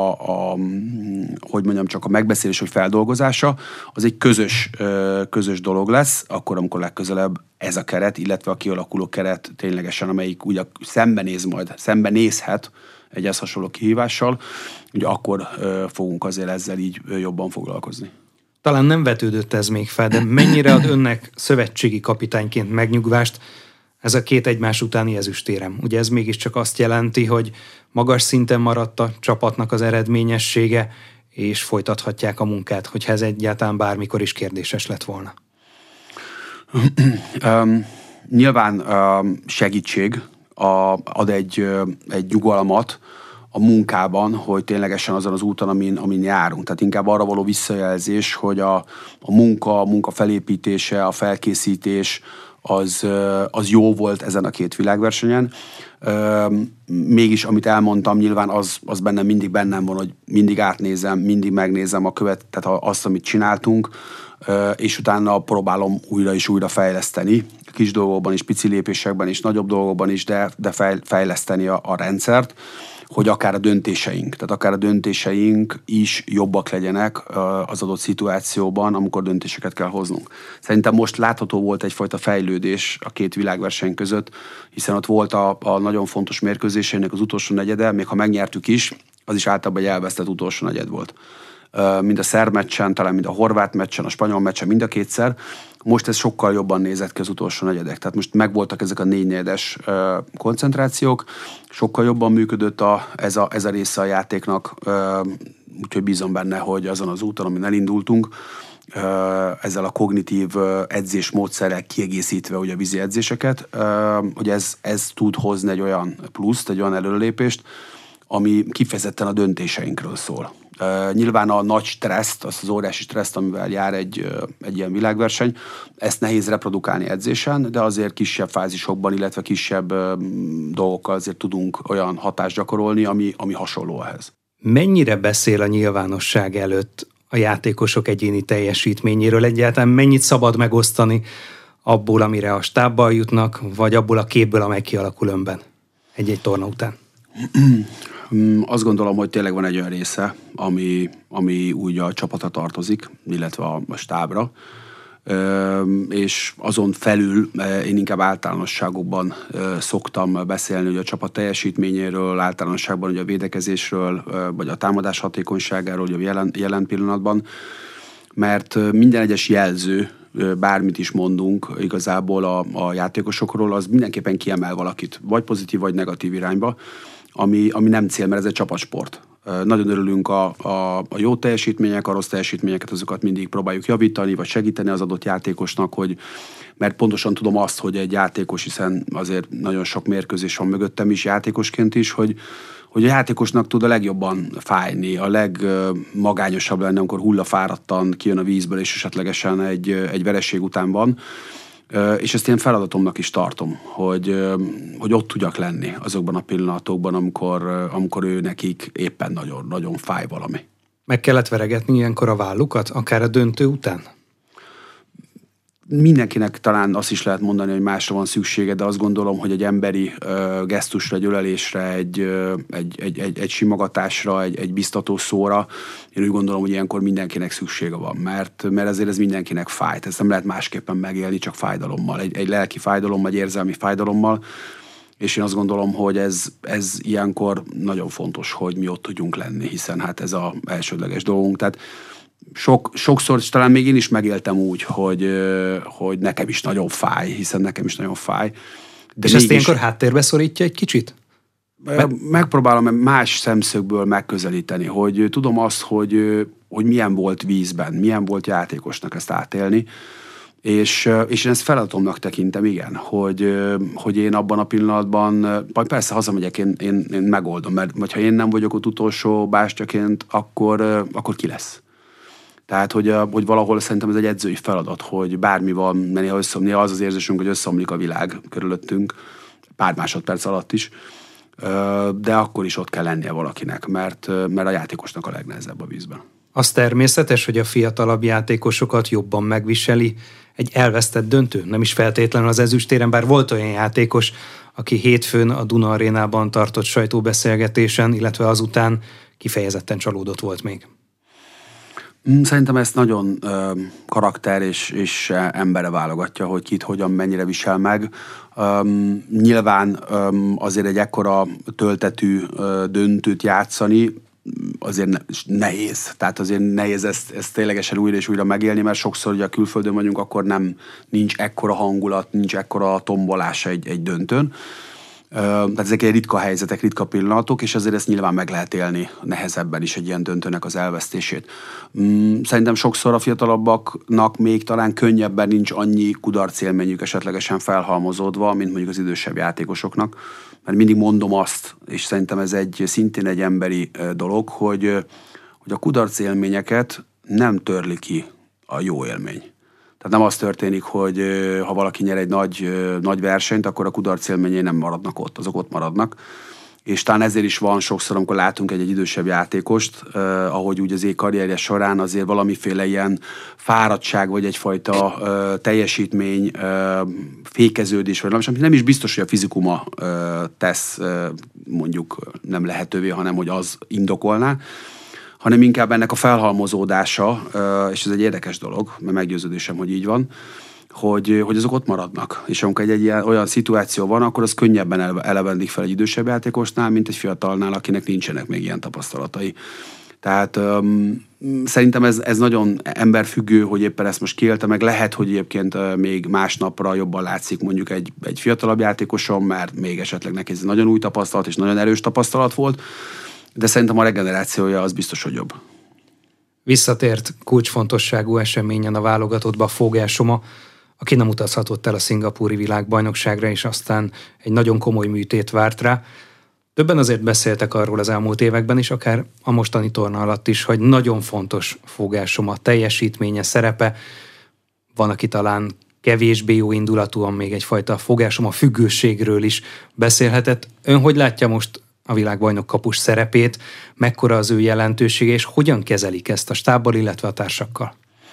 hogy mondjam, csak a megbeszélés, hogy feldolgozása, az egy közös dolog lesz, akkor, amikor legközelebb ez a keret, illetve a kialakuló keret ténylegesen, amelyik ugye szembenézhet egy ezt hasonló kihívással, ugye akkor fogunk azért ezzel így jobban foglalkozni. Talán nem vetődött ez még fel, de mennyire ad önnek szövetségi kapitányként megnyugvást ez a két egymás utáni ezüstérem? Ugye ez mégiscsak azt jelenti, hogy magas szinten maradt a csapatnak az eredményessége, és folytathatják a munkát, hogyha ez egyáltalán bármikor is kérdéses lett volna. Nyilván segítség, ad egy nyugalmat a munkában, hogy ténylegesen azon az úton, amin járunk. Tehát inkább arra való visszajelzés, hogy a munka felépítése, a felkészítés, az jó volt ezen a két világversenyen. Mégis, amit elmondtam, nyilván az bennem mindig bennem van, hogy mindig átnézem, mindig megnézem tehát azt, amit csináltunk, és utána próbálom újra és újra fejleszteni, kis dolgokban is, pici lépésekben is, nagyobb dolgokban is, de fejleszteni a rendszert, hogy akár a döntéseink is jobbak legyenek az adott szituációban, amikor döntéseket kell hoznunk. Szerintem most látható volt egyfajta fejlődés a két világverseny között, hiszen ott volt a nagyon fontos mérkőzéseinek az utolsó negyede, még ha megnyertük is, az is általában egy elvesztett utolsó negyed volt. Mind a szerb meccsen, talán mind a horvát meccsen, a spanyol meccsen, mind a kétszer. Most ez sokkal jobban nézett ki az utolsó negyedek. Tehát most megvoltak ezek a 4 negyedes koncentrációk, sokkal jobban működött ez a része a játéknak, úgyhogy bízom benne, hogy azon az úton, amin elindultunk, ezzel a kognitív edzésmódszerrel kiegészítve ugye a vízi edzéseket, hogy ez tud hozni egy olyan pluszt, egy olyan előrelépést, ami kifejezetten a döntéseinkről szól. Nyilván a nagy stresszt, azt az óriási stresszt, amivel jár egy ilyen világverseny, ezt nehéz reprodukálni edzésen, de azért kisebb fázisokban, illetve kisebb dolgokkal azért tudunk olyan hatást gyakorolni, ami hasonló ehhez. Mennyire beszél a nyilvánosság előtt a játékosok egyéni teljesítményéről? Egyáltalán mennyit szabad megosztani abból, amire a stábbal jutnak, vagy abból a képből, amely kialakul önben egy-egy torna után? Azt gondolom, hogy tényleg van egy olyan része, ami úgy a csapatra tartozik, illetve a stábra, és azon felül én inkább általánosságokban szoktam beszélni, hogy a csapat teljesítményéről, általánosságban ugye a védekezésről, vagy a támadás hatékonyságáról ugye a jelen pillanatban, mert minden egyes jelző, bármit is mondunk igazából a játékosokról, az mindenképpen kiemel valakit, vagy pozitív, vagy negatív irányba, ami nem cél, mert ez egy csapatsport. Nagyon örülünk a jó teljesítmények, a rossz teljesítményeket, azokat mindig próbáljuk javítani, vagy segíteni az adott játékosnak, mert pontosan tudom azt, hogy egy játékos, hiszen azért nagyon sok mérkőzés van mögöttem is játékosként is, hogy a játékosnak tud a legjobban fájni, a legmagányosabb lenni, amikor hullafáradtan kijön a vízből, és esetlegesen egy vereség után van. És ezt én feladatomnak is tartom, hogy ott tudjak lenni azokban a pillanatokban, amikor ő nekik éppen nagyon, nagyon fáj valami. Meg kellett veregetni ilyenkor a vállukat, akár a döntő után? Mindenkinek talán azt is lehet mondani, hogy másra van szüksége, de azt gondolom, hogy egy emberi gesztusra, egy ölelésre, egy simogatásra, egy biztató szóra, én úgy gondolom, hogy ilyenkor mindenkinek szüksége van, mert ezért ez mindenkinek fájt. Ezt nem lehet másképpen megélni, csak fájdalommal, egy lelki fájdalommal, egy érzelmi fájdalommal, és én azt gondolom, hogy ez ilyenkor nagyon fontos, hogy mi ott tudjunk lenni, hiszen hát ez az elsődleges dolgunk. Tehát sokszor, és talán még én is megéltem úgy, hogy nekem is nagyon fáj, hiszen nekem is nagyon fáj. De és ezt ilyenkor háttérbe szorítja egy kicsit? Megpróbálom más szemszögből megközelíteni, hogy tudom azt, hogy milyen volt vízben, milyen volt játékosnak ezt átélni, és én ezt feladatomnak tekintem, igen, hogy én abban a pillanatban, majd persze hazamegyek, én megoldom, mert ha én nem vagyok ott utolsó bástyaként, akkor ki lesz? Tehát, hogy valahol szerintem ez egy edzői feladat, hogy bármi van, mert néha az érzésünk, hogy összeomlik a világ körülöttünk, pár másodperc alatt is, de akkor is ott kell lennie valakinek, mert a játékosnak a legnehezebb a vízben. Az természetes, hogy a fiatalabb játékosokat jobban megviseli egy elvesztett döntő, nem is feltétlenül az ezüstéren, bár volt olyan játékos, aki hétfőn a Duna Arénában tartott sajtóbeszélgetésen, illetve azután kifejezetten csalódott volt még. Szerintem ezt nagyon karakter és emberre válogatja, hogy kit hogyan mennyire visel meg. Nyilván azért egy ekkora töltetű döntőt játszani azért nehéz. Tehát azért nehéz ezt ténylegesen újra és újra megélni, mert sokszor, hogy a külföldön vagyunk, akkor nincs ekkora hangulat, nincs ekkora tombolása egy döntőn. Tehát ezek egy ritka helyzetek, ritka pillanatok, és azért ezt nyilván meg lehet élni nehezebben is egy ilyen döntőnek az elvesztését. Szerintem sokszor a fiatalabbaknak még talán könnyebben nincs annyi kudarcélményük esetlegesen felhalmozódva, mint mondjuk az idősebb játékosoknak, mert mindig mondom azt, és szerintem ez szintén egy emberi dolog, hogy a kudarcélményeket nem törli ki a jó élmény. Tehát nem az történik, hogy ha valaki nyer egy nagy versenyt, akkor a kudarcélményei nem maradnak ott, azok ott maradnak. És talán ezért is van sokszor, amikor látunk egy idősebb játékost, ahogy úgy az ő karrierje során azért valamiféle ilyen fáradtság, vagy egyfajta teljesítmény, fékeződés, vagy nem is biztos, hogy a fizikuma tesz mondjuk nem lehetővé, hanem hogy az indokolná, hanem inkább ennek a felhalmozódása, és ez egy érdekes dolog, mert meggyőződésem, hogy így van, hogy azok ott maradnak. És amikor egy olyan szituáció van, akkor az könnyebben elevendik fel egy idősebb játékosnál, mint egy fiatalnál, akinek nincsenek még ilyen tapasztalatai. Tehát szerintem ez nagyon emberfüggő, hogy éppen ezt most kiélte meg. Lehet, hogy egyébként még másnapra jobban látszik mondjuk egy fiatalabb játékoson, mert még esetleg neki ez nagyon új tapasztalat és nagyon erős tapasztalat volt, de szerintem a regenerációja az biztos, hogy jobb. Visszatért kulcsfontosságú eseményen a válogatottba Fogás Soma, aki nem utazhatott el a szingapúri világbajnokságra, és aztán egy nagyon komoly műtét várt rá. Többen azért beszéltek arról az elmúlt években is, akár a mostani torna alatt is, hogy nagyon fontos Fogás Soma teljesítménye, szerepe. Van, aki talán kevésbé jó indulatúan még egyfajta Fogás Soma függőségről is beszélhetett. Ön hogy látja most a világbajnok kapus szerepét, mekkora az ő jelentősége, és hogyan kezelik ezt a stábbal, illetve a társakkal?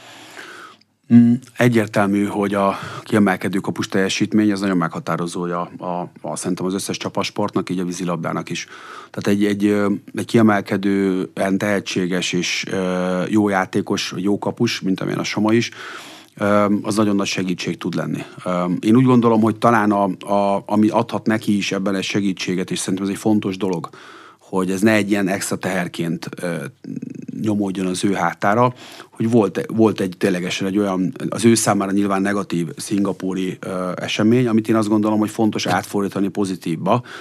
Egyértelmű, hogy a kiemelkedő kapus teljesítmény az nagyon meghatározója szerintem az összes csapasportnak, így a vízilabdának is. Tehát egy kiemelkedően tehetséges és jó játékos, jó kapus, mint amilyen a Soma is, az nagyon nagy segítség tud lenni. Én úgy gondolom, hogy talán ami adhat neki is ebben egy segítséget, és szerintem ez egy fontos dolog, hogy ez ne egy ilyen extra teherként nyomódjon az ő hátára, hogy volt egy ténylegesen egy olyan, az ő számára nyilván negatív szingapúri esemény, amit én azt gondolom, hogy fontos átfordítani pozitívba,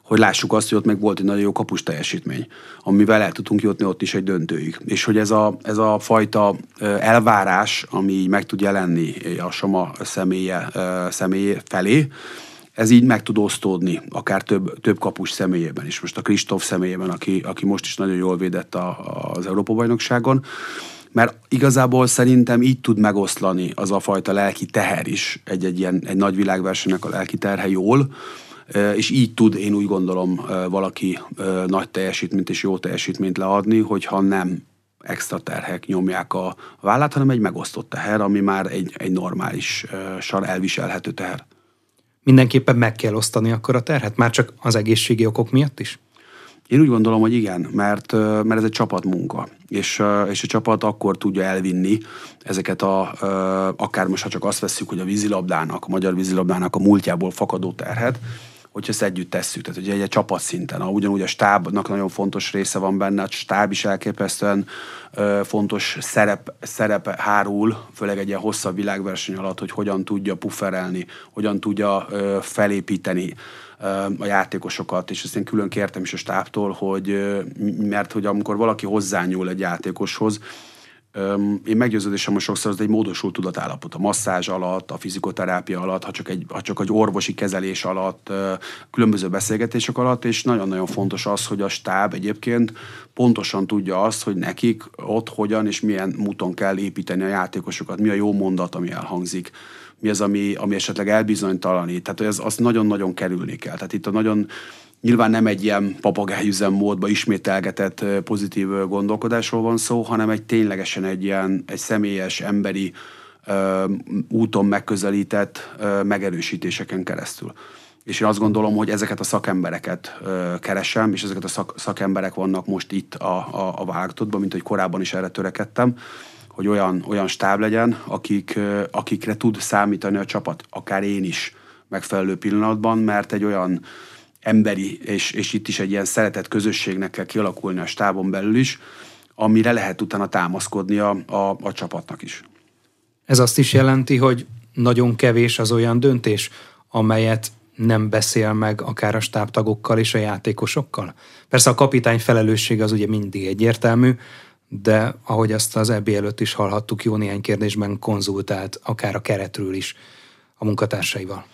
hogy lássuk azt, hogy ott meg volt egy nagyon jó kapus teljesítmény, amivel el tudtunk jutni ott is egy döntőig. És hogy ez a fajta elvárás, ami így meg tud jelenni a Soma személye felé, ez így meg tud osztódni, akár több kapus személyében is. Most a Kristóf személyében, aki most is nagyon jól védett az Európa-bajnokságon, mert igazából szerintem így tud megoszlani az a fajta lelki teher is, egy nagy világversenynek a lelki terhe jól, és így tud, én úgy gondolom, valaki nagy teljesítményt és jó teljesítményt leadni, hogyha nem extra terhek nyomják a vállát, hanem egy megosztott teher, ami már egy normálisan elviselhető teher. Mindenképpen meg kell osztani akkor a terhet, már csak az egészségi okok miatt is? Én úgy gondolom, hogy igen, mert ez egy csapatmunka, és a csapat akkor tudja elvinni ezeket akár most, ha csak azt vesszük, hogy a magyar vízilabdának a múltjából fakadó terhet, hogyha ezt együtt tesszük, tehát ugye egy csapatszinten, ugyanúgy a stábnak nagyon fontos része van benne, a stáb is elképesztően fontos szerep hárul, főleg egy ilyen hosszabb világverseny alatt, hogy hogyan tudja pufferelni, hogyan tudja felépíteni a játékosokat, és ezt én külön kértem is a stábtól, mert hogy amikor valaki hozzányúl egy játékoshoz, én meggyőződésem, hogy sokszor az egy módosult tudatállapot. A masszázs alatt, a fizikoterápia alatt, ha csak egy orvosi kezelés alatt, különböző beszélgetések alatt, és nagyon-nagyon fontos az, hogy a stáb egyébként pontosan tudja azt, hogy nekik ott hogyan és milyen úton kell építeni a játékosokat, mi a jó mondat, ami elhangzik, mi az, ami esetleg elbizonytalanít. Tehát azt nagyon-nagyon kerülni kell. Tehát itt nyilván nem egy ilyen papagájüzemmódba ismételgetett pozitív gondolkodásról van szó, hanem ténylegesen egy személyes, emberi úton megközelített megerősítéseken keresztül. És én azt gondolom, hogy ezeket a szakembereket keresem, és ezeket a szakemberek vannak most itt a válogatottban, mint hogy korábban is erre törekedtem, hogy olyan stáb legyen, akikre tud számítani a csapat, akár én is megfelelő pillanatban, mert egy olyan emberi, és itt is egy ilyen szeretett közösségnek kell kialakulni a stábon belül is, amire lehet utána támaszkodni a csapatnak is. Ez azt is jelenti, hogy nagyon kevés az olyan döntés, amelyet nem beszél meg akár a stábtagokkal és a játékosokkal? Persze a kapitány felelőssége az ugye mindig egyértelmű, de ahogy azt az EB előtt is hallhattuk, jó néhány kérdésben konzultált, akár a keretről is a munkatársaival.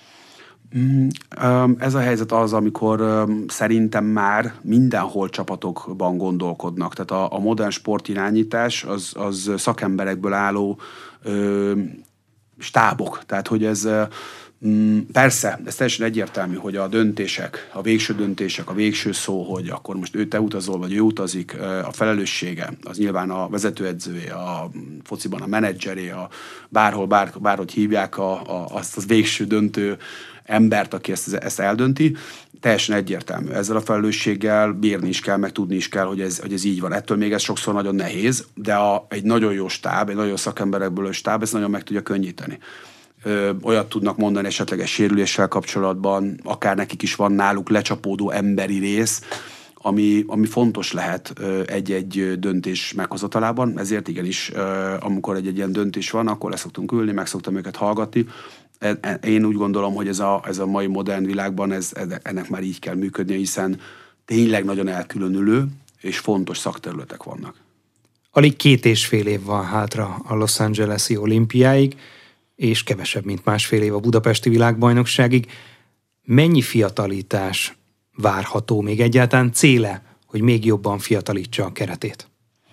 Ez a helyzet az, amikor szerintem már mindenhol csapatokban gondolkodnak. Tehát a modern sportirányítás az szakemberekből álló stábok. Tehát, hogy ez persze, ez teljesen egyértelmű, hogy a döntések, a végső döntések, a végső szó, hogy akkor most te utazol, vagy ő utazik, a felelőssége, az nyilván a vezetőedzője, a fociban a menedzseré, bárhogy hívják azt az végső döntő embert, aki ezt eldönti, teljesen egyértelmű. Ezzel a felelősséggel bírni is kell, meg tudni is kell, hogy ez így van. Ettől még ez sokszor nagyon nehéz, de egy nagyon jó stáb, egy nagyon szakemberekből stáb, ezt nagyon meg tudja könnyíteni. Olyat tudnak mondani esetleg egy sérüléssel kapcsolatban, akár nekik is van náluk lecsapódó emberi rész, ami fontos lehet egy döntés meghozatalában. Ezért igenis, amikor egy ilyen döntés van, akkor leszoktunk ülni, meg szoktam őket hallgatni. Én úgy gondolom, hogy ez a mai modern világban ennek már így kell működnie, hiszen tényleg nagyon elkülönülő és fontos szakterületek vannak. Alig 2,5 év van hátra a Los Angeles-i olimpiáig, és kevesebb, mint 1,5 év a budapesti világbajnokságig. Mennyi fiatalítás várható, még egyáltalán céle, hogy még jobban fiatalítsa a keretét?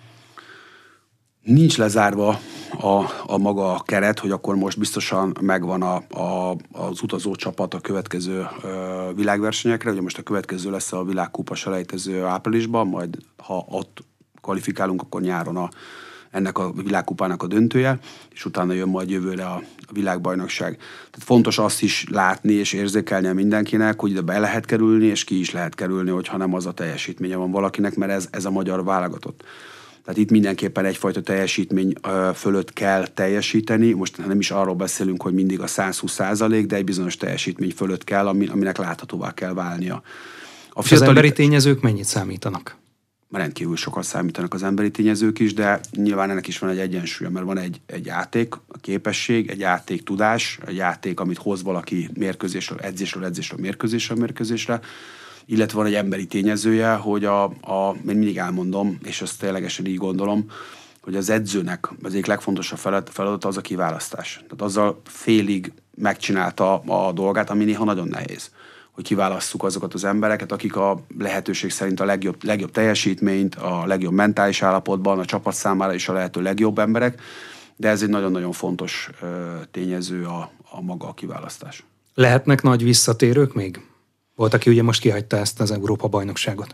Nincs lezárva a maga a keret, hogy akkor most biztosan megvan az utazó csapat a következő világversenyekre. Ugye most a következő lesz a világkupa selejtező áprilisban, majd ha ott kvalifikálunk, akkor nyáron ennek a világkupának a döntője, és utána jön majd jövőre a világbajnokság. Tehát fontos azt is látni és érzékelni mindenkinek, hogy ide be lehet kerülni, és ki is lehet kerülni, hogyha nem az a teljesítménye van valakinek, mert ez a magyar válogatott. Tehát itt mindenképpen egyfajta teljesítmény fölött kell teljesíteni. Most nem is arról beszélünk, hogy mindig a 120%, de egy bizonyos teljesítmény fölött kell, aminek láthatóvá kell válnia. És az emberi tényezők mennyit számítanak? Rendkívül sokat számítanak az emberi tényezők is, de nyilván ennek is van egy egyensúlya, mert van egy játék, a képesség, egy játék tudás, egy játék, amit hoz valaki mérkőzésről, edzésről mérkőzésre, illetve van egy emberi tényezője, hogy én mindig elmondom, és ezt ténylegesen így gondolom, hogy az edzőnek az egyik legfontosabb feladata az a kiválasztás. Tehát azzal félig megcsinálta a dolgát, ami néha nagyon nehéz. Hogy kiválasszuk azokat az embereket, akik a lehetőség szerint a legjobb teljesítményt, a legjobb mentális állapotban, a csapat számára is a lehető legjobb emberek, de ez egy nagyon-nagyon fontos tényező a maga a kiválasztás. Lehetnek nagy visszatérők még? Volt, aki ugye most kihagyta ezt az Európa-bajnokságot.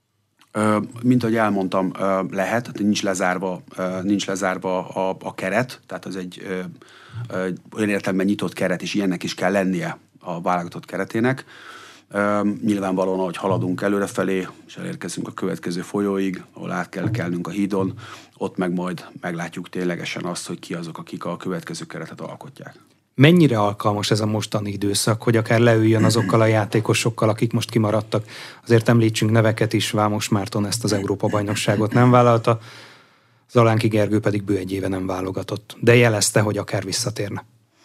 Mint ahogy elmondtam, lehet, nincs lezárva a keret, tehát az egy olyan értelemben nyitott keret, és ilyennek is kell lennie a válogatott keretének. Nyilvánvalóan, ahogy haladunk előrefelé, és elérkezünk a következő folyóig, ahol át kell kelnünk a hídon, ott meg majd meglátjuk ténylegesen azt, hogy ki azok, akik a következő keretet alkotják. Mennyire alkalmas ez a mostani időszak, hogy akár leüljön azokkal a játékosokkal, akik most kimaradtak? Azért említsünk neveket is, Vámos Márton ezt az Európa-bajnokságot nem vállalta, Zalánki Gergő pedig bő egy éve nem válogatott, de jelezte, hogy akár visszatérne.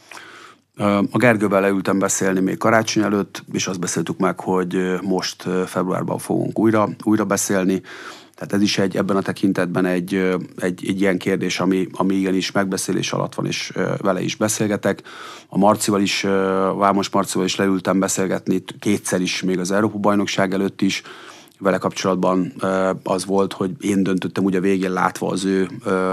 A Gergővel leültem beszélni még karácsony előtt, és azt beszéltük meg, hogy most februárban fogunk újra beszélni. Tehát ez is ebben a tekintetben egy ilyen kérdés, ami igenis megbeszélés alatt van, és vele is beszélgetek. A Marcival is, Vámos Marcival is leültem beszélgetni, kétszer is, még az Európa-bajnokság előtt is. Vele kapcsolatban az volt, hogy én döntöttem úgy a végén, látva az ő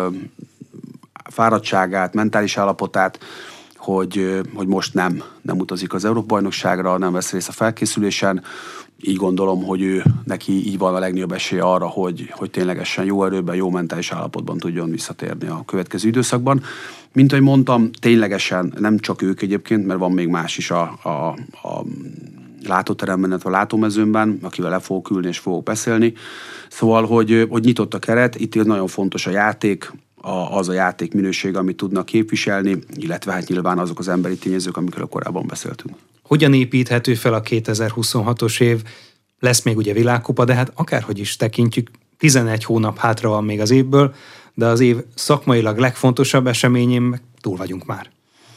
fáradtságát, mentális állapotát, hogy most nem utazik az Európa-bajnokságra, nem vesz részt a felkészülésen. Így gondolom, hogy neki így van a legnagyobb esélye arra, hogy ténylegesen jó erőben, jó mentális állapotban tudjon visszatérni a következő időszakban. Mint ahogy mondtam, ténylegesen nem csak ők egyébként, mert van még más is a látóteremben, illetve a látómezőmben, akivel le fogok ülni és fogok beszélni. Szóval, hogy nyitott a keret, itt nagyon fontos a játék, az a játék minőség, amit tudnak képviselni, illetve hát nyilván azok az emberi tényezők, amikről korábban beszéltünk. Hogyan építhető fel a 2026-os év? Lesz még ugye világkupa, de hát akárhogy is tekintjük, 11 hónap hátra van még az évből, de az év szakmailag legfontosabb eseményén meg túl vagyunk már.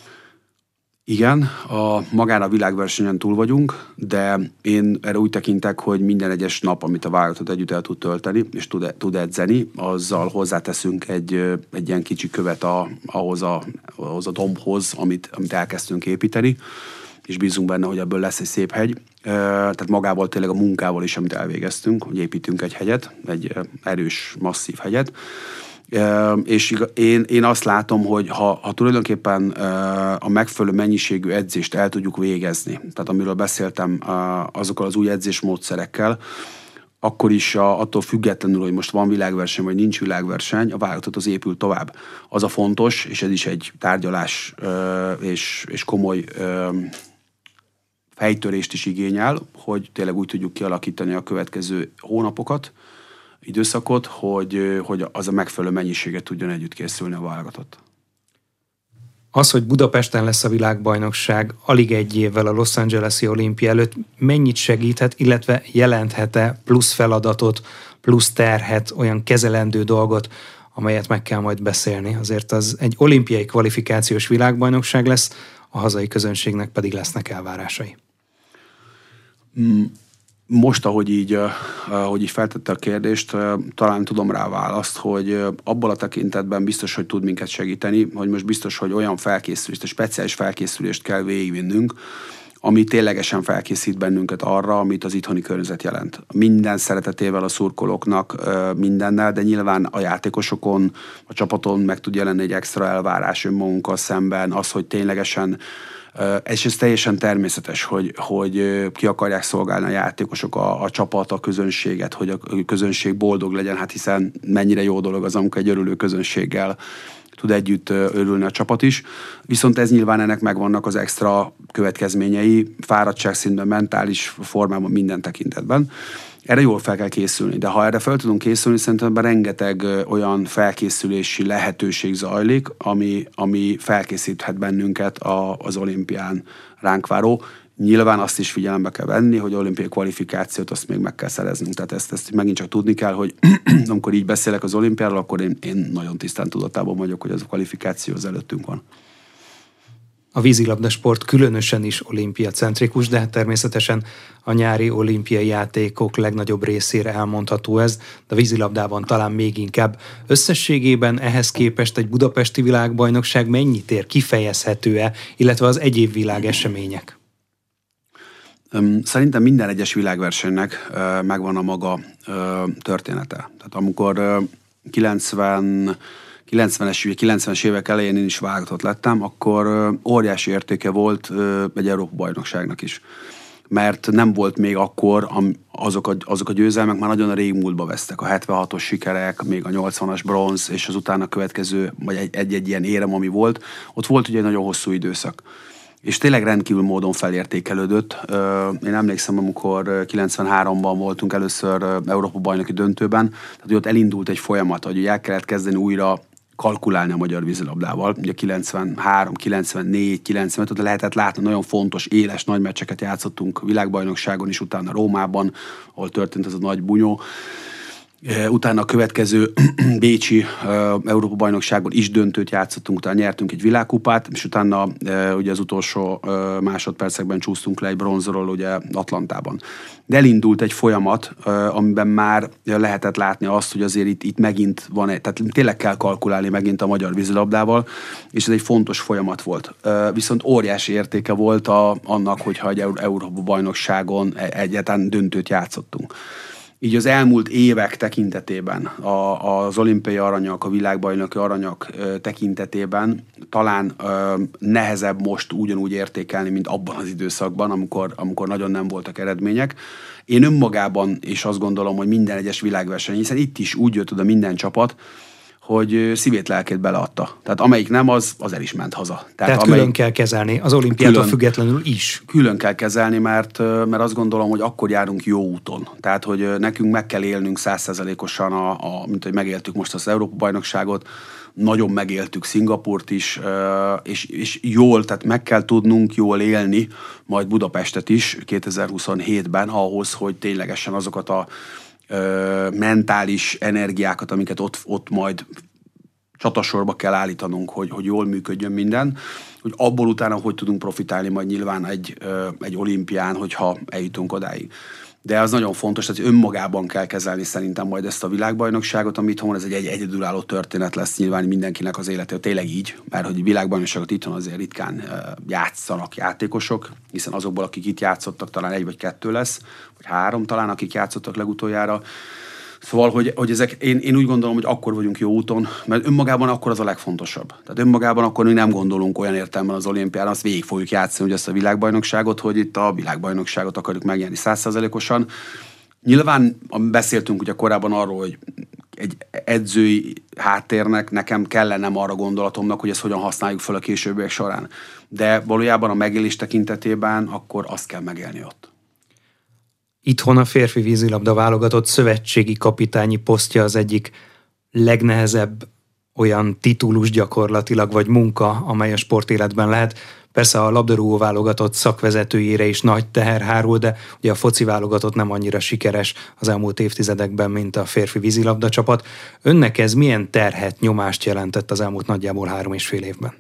Igen, magán a világversenyen túl vagyunk, de én erre úgy tekintek, hogy minden egyes nap, amit a válogatott együtt el tud tölteni, és tud edzeni, azzal hozzáteszünk egy ilyen kicsi követ ahhoz a dombhoz, amit elkezdtünk építeni, és bízunk benne, hogy ebből lesz egy szép hegy. Tehát magával tényleg a munkával is, amit elvégeztünk, hogy építünk egy hegyet, egy erős, masszív hegyet. És én azt látom, hogy ha tulajdonképpen a megfelelő mennyiségű edzést el tudjuk végezni, tehát amiről beszéltem azokkal az új edzésmódszerekkel, akkor is attól függetlenül, hogy most van világverseny, vagy nincs világverseny, a válogatott az épül tovább. Az a fontos, és ez is egy tárgyalás és komoly fejtörést is igényel, hogy tényleg úgy tudjuk kialakítani a következő hónapokat, időszakot, hogy az a megfelelő mennyiséget tudjon együtt készülni a válogatott. Az, hogy Budapesten lesz a világbajnokság alig egy évvel a Los Angeles-i olimpia előtt, mennyit segíthet, illetve jelenthet-e plusz feladatot, plusz terhet, olyan kezelendő dolgot, amelyet meg kell majd beszélni. Azért az egy olimpiai kvalifikációs világbajnokság lesz, a hazai közönségnek pedig lesznek elvárásai. Most, ahogy így feltette a kérdést, talán tudom rá választ, hogy abból a tekintetben biztos, hogy tud minket segíteni, hogy most biztos, hogy olyan felkészülést, speciális felkészülést kell végigvinnünk, ami ténylegesen felkészít bennünket arra, amit az itthoni környezet jelent. Minden szeretetével a szurkolóknak, mindennel, de nyilván a játékosokon, a csapaton meg tud jelenni egy extra elvárás önmagunkkal szemben, az, hogy ténylegesen és ez teljesen természetes, hogy ki akarják szolgálni a játékosok, a csapat, a közönséget, hogy a közönség boldog legyen, hát hiszen mennyire jó dolog az, amikor egy örülő közönséggel tud együtt örülni a csapat is. Viszont ez nyilván ennek megvannak az extra következményei, fáradtságszintben, mentális formában, minden tekintetben. Erre jól fel kell készülni, de ha erre fel tudunk készülni, szerintem ebben rengeteg olyan felkészülési lehetőség zajlik, ami felkészíthet bennünket az olimpián ránk váró. Nyilván azt is figyelembe kell venni, hogy olimpiai kvalifikációt azt még meg kell szereznünk. Tehát ezt megint csak tudni kell, hogy amikor így beszélek az olimpiáról, akkor én nagyon tisztán tudatában vagyok, hogy az a kvalifikáció az előttünk van. A vízilabdasport különösen is olimpiacentrikus, de természetesen a nyári olimpiai játékok legnagyobb részére elmondható ez, de a vízilabdában talán még inkább. Összességében ehhez képest egy budapesti világbajnokság mennyit ér, kifejezhető-e, illetve az egyéb világesemények? Szerintem minden egyes világversenynek megvan a maga története. Tehát amikor 90-es évek elején én is válogatott lettem, akkor óriási értéke volt egy Európa-bajnokságnak is. Mert nem volt még akkor, azok a győzelmek már nagyon a régmúltba vesztek. A 76-os sikerek, még a 80-as bronz, és az utána következő, vagy egy ilyen érem, ami volt. Ott volt ugye egy nagyon hosszú időszak. És tényleg rendkívül módon felértékelődött. Én emlékszem, amikor 93-ban voltunk először Európa-bajnoki döntőben, tehát ott elindult egy folyamat, hogy el kellett kezdeni újra kalkulálni a magyar vízilabdával. Ugye 93, 94, 95, lehetett látni, nagyon fontos, éles nagy meccseket játszottunk világbajnokságon is, utána Rómában, ahol történt ez a nagy bunyó. Utána a következő bécsi Európa-bajnokságon is döntőt játszottunk, utána nyertünk egy világkupát, és utána ugye az utolsó másodpercekben csúsztunk le egy bronzról ugye Atlantában. De elindult egy folyamat, amiben már lehetett látni azt, hogy azért itt megint van tehát tényleg kell kalkulálni megint a magyar vízilabdával, és ez egy fontos folyamat volt. Viszont óriási értéke volt annak, hogyha egy Európa-bajnokságon egyáltalán döntőt játszottunk. Így az elmúlt évek tekintetében, az olimpiai aranyak, a világbajnoki aranyak tekintetében talán nehezebb most ugyanúgy értékelni, mint abban az időszakban, amikor nagyon nem voltak eredmények. Én önmagában is azt gondolom, hogy minden egyes világverseny, hiszen itt is úgy jött oda minden csapat, hogy szívét, lelkét beleadta. Tehát amelyik nem, az el is ment haza. Tehát külön kell kezelni, az olimpiától függetlenül is. Külön kell kezelni, mert azt gondolom, hogy akkor járunk jó úton. Tehát, hogy nekünk meg kell élnünk 100%-osan, mint hogy megéltük most az Európa-bajnokságot, nagyon megéltük Szingapurt is, és jól, tehát meg kell tudnunk jól élni majd Budapestet is 2027-ben ahhoz, hogy ténylegesen azokat a mentális energiákat, amiket ott majd csatasorba kell állítanunk, hogy jól működjön minden, hogy abból utána hogy tudunk profitálni majd nyilván egy olimpián, hogyha eljutunk odáig. De az nagyon fontos, hogy önmagában kell kezelni szerintem majd ezt a világbajnokságot, amit itthon ez egy egyedülálló történet lesz nyilván mindenkinek az életében, tényleg így, mert hogy világbajnokságot itthon azért ritkán játszanak játékosok, hiszen azokból, akik itt játszottak, talán 1 vagy 2 lesz, vagy 3 talán, akik játszottak legutoljára. Szóval, hogy ezek, én úgy gondolom, hogy akkor vagyunk jó úton, mert önmagában akkor az a legfontosabb. Tehát önmagában akkor mi nem gondolunk olyan értelemben az olimpián, azt végig fogjuk játszani, hogy ezt a világbajnokságot, hogy itt a világbajnokságot akarjuk megnyerni 100%-osan. Nyilván beszéltünk ugye korábban arról, hogy egy edzői háttérnek nekem kellenem arra gondolatomnak, hogy ezt hogyan használjuk fel a későbbiek során. De valójában a megélés tekintetében akkor azt kell megélni ott. Itthon a férfi vízilabda válogatott szövetségi kapitányi posztja az egyik legnehezebb olyan titulus gyakorlatilag, vagy munka, amely a sportéletben lehet. Persze a labdarúgó válogatott szakvezetőjére is nagy teher hárul, de ugye a foci válogatott nem annyira sikeres az elmúlt évtizedekben, mint a férfi vízilabda csapat. Önnek ez milyen terhet, nyomást jelentett az elmúlt nagyjából 3,5 évben?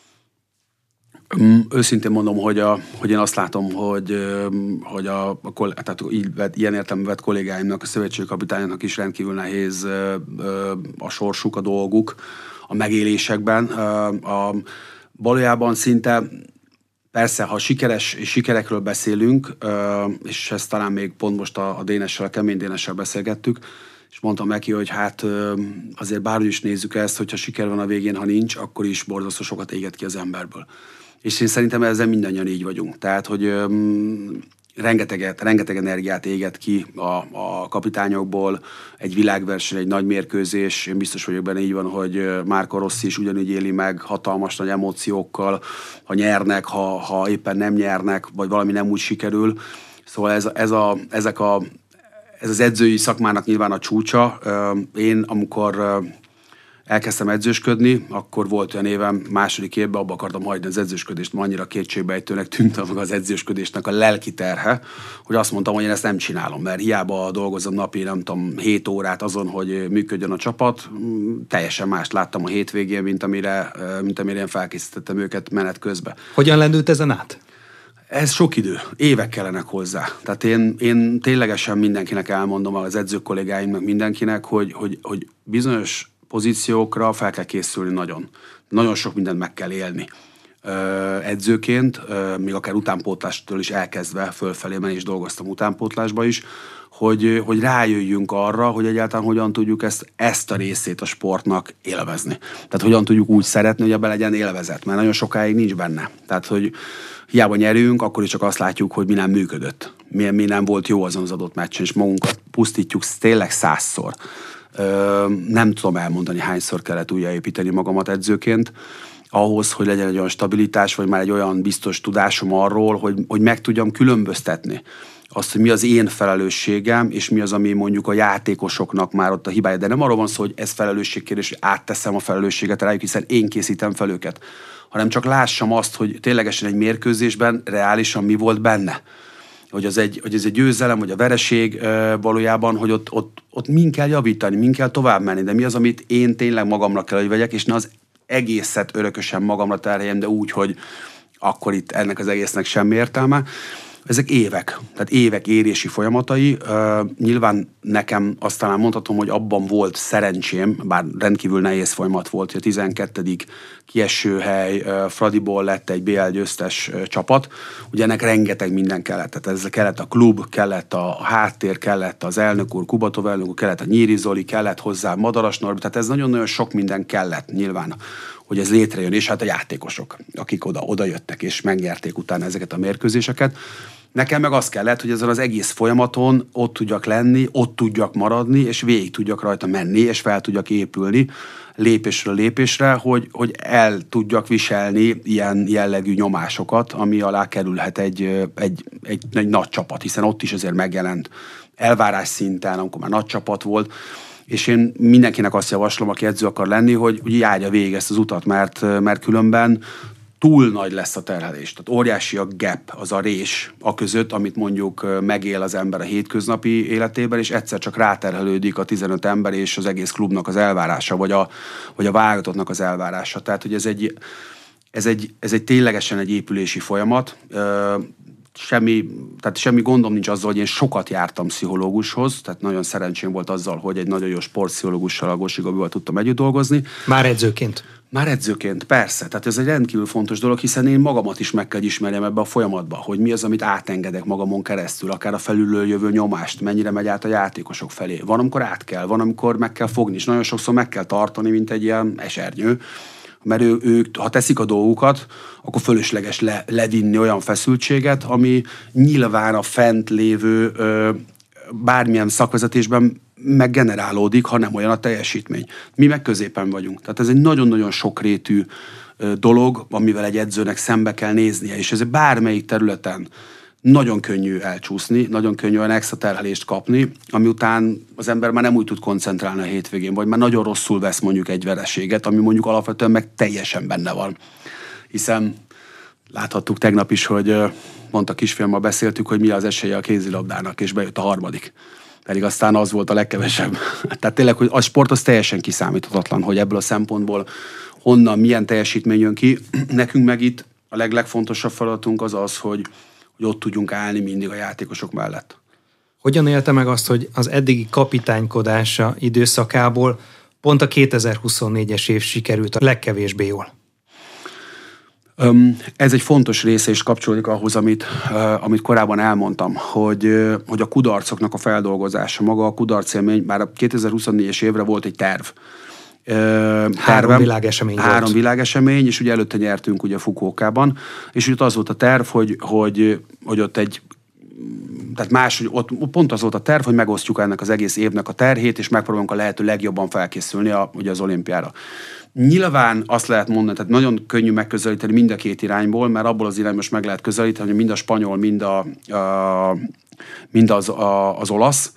Őszintén mondom, hogy én azt látom, hogy tehát ilyen értelemben vett kollégáimnak, a szövetségkapitánynak is rendkívül nehéz a sorsuk, a dolguk a megélésekben. Valójában szinte, persze, ha sikerekről beszélünk, és ezt talán még pont most a Dénessel, a Kemény Dénessel beszélgettük, és mondtam neki, hogy hát azért bárhogy is nézzük ezt, hogyha siker van a végén, ha nincs, akkor is borzasztó sokat éget ki az emberből. És én szerintem ezzel mindannyian így vagyunk. Tehát, hogy rengeteg energiát éget ki a kapitányokból, egy világverseny, egy nagy mérkőzés. Én biztos vagyok benne, így van, hogy Marco Rossi is ugyanúgy éli meg hatalmas nagy emóciókkal, ha nyernek, ha éppen nem nyernek, vagy valami nem úgy sikerül. Szóval ez az edzői szakmának nyilván a csúcsa. Én amikor elkezdtem edzősködni, akkor volt olyan évem, második évben abba akartam hagyni az edzősködést, ma annyira kétségbejtőnek tűnt meg az edzősködésnek a lelki terhe, hogy azt mondtam, hogy én ezt nem csinálom, mert hiába dolgozom napi, nem tudom, 7 órát azon, hogy működjön a csapat, teljesen mást láttam a hétvégén, mint amire én felkészítettem őket menet közben. Hogyan lendült ezen át? Ez sok idő, évek kellenek hozzá. Tehát én ténylegesen mindenkinek elmondom, az edzők kollégáimnak, mindenkinek, hogy bizonyos pozíciókra fel kell készülni nagyon. Nagyon sok mindent meg kell élni. Edzőként, még akár utánpótlástól is elkezdve fölfelé menni, és dolgoztam utánpótlásba is, hogy rájöjjünk arra, hogy egyáltalán hogyan tudjuk ezt a részét a sportnak élvezni. Tehát hogyan tudjuk úgy szeretni, hogy ebben legyen élvezet, mert nagyon sokáig nincs benne. Tehát, hogy hiába nyerünk, akkor is csak azt látjuk, hogy mi nem működött. Mi nem volt jó azon az adott meccsen, és magunkat pusztítjuk tényleg 100-szor. Nem tudom elmondani, hányszor kellett újjáépíteni magamat edzőként, ahhoz, hogy legyen egy olyan stabilitás, vagy már egy olyan biztos tudásom arról, hogy meg tudjam különböztetni azt, hogy mi az én felelősségem, és mi az, ami mondjuk a játékosoknak már ott a hibája. De nem arról van szó, hogy ez felelősségkérdés, hogy átteszem a felelősséget rájuk, hiszen én készítem fel őket, hanem csak lássam azt, hogy ténylegesen egy mérkőzésben reálisan mi volt benne. Hogy ez egy győzelem, vagy a vereség valójában, hogy ott min kell javítani, min kell tovább menni, de mi az, amit én tényleg magamra kell, hogy vegyek, és ne az egészet örökösen magamra terheljem, de úgy, hogy akkor itt ennek az egésznek semmi értelme. Ezek évek, tehát évek érési folyamatai. Nyilván nekem azt talán mondhatom, hogy abban volt szerencsém, bár rendkívül nehéz folyamat volt, hogy a 12. kieső hely Fradiból lett egy BL győztes csapat. Ugye ennek rengeteg minden kellett. Tehát ez kellett a klub, kellett a háttér, kellett az elnök úr, Kubatov elnök úr, kellett a Nyíri Zoli, kellett hozzá Madaras Norbi. Tehát ez nagyon-nagyon sok minden kellett nyilván, hogy ez létrejön, és hát a játékosok, akik oda jöttek és megnyerték utána ezeket a mérkőzéseket. Nekem meg az kellett, hogy ezen az egész folyamaton ott tudjak lenni, ott tudjak maradni, és végig tudjak rajta menni, és fel tudjak épülni lépésről lépésre, hogy el tudjak viselni ilyen jellegű nyomásokat, ami alá kerülhet egy nagy csapat, hiszen ott is azért megjelent elvárás szinten, amikor már nagy csapat volt, és én mindenkinek azt javaslom, aki edző akar lenni, hogy járja végig ezt az utat, mert különben túl nagy lesz a terhelés. Tehát óriási a gap, az a rés a között, amit mondjuk megél az ember a hétköznapi életében, és egyszer csak ráterhelődik a 15 ember és az egész klubnak az elvárása, vagy a válogatottnak az elvárása. Tehát, hogy ez egy ténylegesen egy épülési folyamat. Semmi gondom nincs azzal, hogy én sokat jártam pszichológushoz, tehát nagyon szerencsém volt azzal, hogy egy nagyon jó sportpszichológussal, a Gósi Gabival tudtam együtt dolgozni. Már edzőként? Már edzőként, persze. Tehát ez egy rendkívül fontos dolog, hiszen én magamat is meg kell ismerjem ebbe a folyamatba, hogy mi az, amit átengedek magamon keresztül, akár a felülről jövő nyomást, mennyire megy át a játékosok felé. Van, amikor át kell, van, amikor meg kell fogni, és nagyon sokszor meg kell tartani, mint egy ilyen esernyő, mert ők, ha teszik a dolgukat, akkor fölösleges levinni olyan feszültséget, ami nyilván a fent lévő bármilyen szakvezetésben meggenerálódik, ha nem olyan a teljesítmény. Mi meg középen vagyunk. Tehát ez egy nagyon-nagyon sokrétű dolog, amivel egy edzőnek szembe kell néznie, és ez bármelyik területen nagyon könnyű elcsúszni, nagyon könnyű olyan extra terhelést kapni, ami után az ember már nem úgy tud koncentrálni a hétvégén, vagy már nagyon rosszul vesz mondjuk egy vereséget, ami mondjuk alapvetően meg teljesen benne van. Hiszen láthattuk tegnap is, hogy mondta kisfiammal beszéltük, hogy mi az esélye a kézilabdának, és bejött a harmadik. Pedig aztán az volt a legkevesebb. Tehát tényleg, hogy a sport az teljesen kiszámíthatatlan, hogy ebből a szempontból honnan, milyen teljesítmény jön ki. Nekünk meg itt a legfontosabb feladatunk az, hogy ott tudjunk állni mindig a játékosok mellett. Hogyan élte meg azt, hogy az eddigi kapitánykodása időszakából pont a 2024-es év sikerült a legkevésbé jól? Ez egy fontos része is kapcsolódik ahhoz, amit korábban elmondtam, hogy a kudarcoknak a feldolgozása, maga a kudarcélmény, bár a 2024-es évre volt egy terv. Három világesemény és ugye előtte nyertünk ugye Fukuokában, és ugye az volt a terv, hogy ott ott pont az volt a terv, hogy megosztjuk ennek az egész évnek a terhét, és megpróbálunk a lehető legjobban felkészülni ugye az olimpiára. Nyilván azt lehet mondani, tehát nagyon könnyű megközelíteni mind a két irányból, mert abból az irányból most meg lehet közelíteni, hogy mind a spanyol, mind az olasz,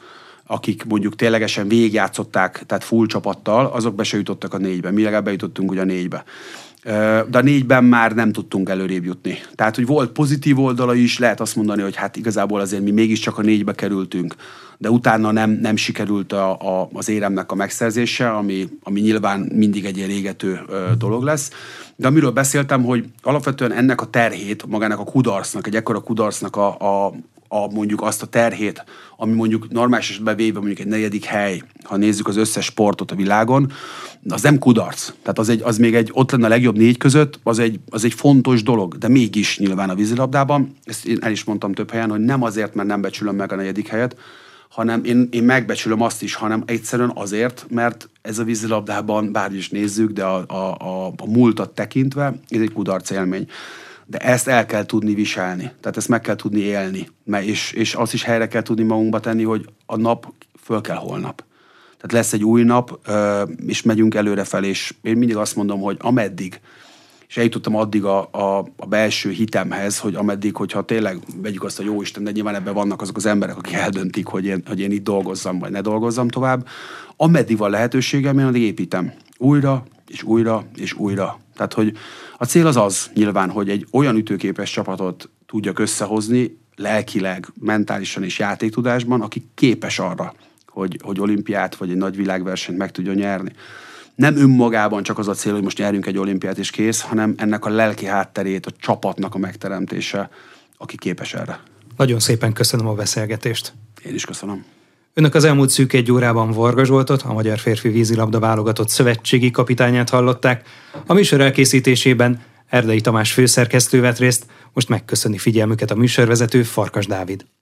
akik mondjuk ténylegesen végigjátszották, tehát full csapattal, azok be se jutottak a 4-be. Mi legalább bejutottunk ugye a 4-be. De a 4-ben már nem tudtunk előrébb jutni. Tehát, hogy volt pozitív oldala is, lehet azt mondani, hogy hát igazából azért mi mégiscsak a 4-be kerültünk, de utána nem sikerült az éremnek a megszerzése, ami nyilván mindig egy ilyen égető dolog lesz. De amiről beszéltem, hogy alapvetően ennek a terhét, magának a kudarcnak, egy ekkora kudarcnak mondjuk azt a terhét, ami mondjuk normális esetben véve mondjuk egy 4. hely, ha nézzük az összes sportot a világon, az nem kudarc. Tehát az még ott lenne a legjobb 4 között, az egy fontos dolog, de mégis nyilván a vízilabdában, ezt én el is mondtam több helyen, hogy nem azért, mert nem becsülöm meg a 4. helyet, hanem én megbecsülöm azt is, hanem egyszerűen azért, mert ez a vízilabdában, bárhogy is nézzük, de a múltat tekintve, ez egy kudarc élmény. De ezt el kell tudni viselni, tehát ezt meg kell tudni élni, és azt is helyre kell tudni magunkba tenni, hogy a nap föl kell holnap. Tehát lesz egy új nap, és megyünk előrefelé, és én mindig azt mondom, hogy ameddig, és eljutottam addig a belső hitemhez, hogy ameddig, hogyha tényleg vegyük azt a jóisten, de nyilván ebben vannak azok az emberek, akik eldöntik, hogy én itt dolgozzam, vagy ne dolgozzam tovább, ameddig van lehetőségem, én addig építem. Újra, és újra, és újra. Tehát, hogy a cél az nyilván, hogy egy olyan ütőképes csapatot tudjak összehozni, lelkileg, mentálisan és játéktudásban, aki képes arra, hogy olimpiát vagy egy nagy világversenyt meg tudjon nyerni. Nem önmagában csak az a cél, hogy most nyerjünk egy olimpiát és kész, hanem ennek a lelki hátterét, a csapatnak a megteremtése, aki képes erre. Nagyon szépen köszönöm a beszélgetést. Én is köszönöm. Önök az elmúlt szűk 1 órában Varga Zsoltot, a magyar férfi vízilabda válogatott szövetségi kapitányát hallották. A műsor elkészítésében Erdei Tamás főszerkesztő vett részt, most megköszöni figyelmüket a műsorvezető, Farkas Dávid.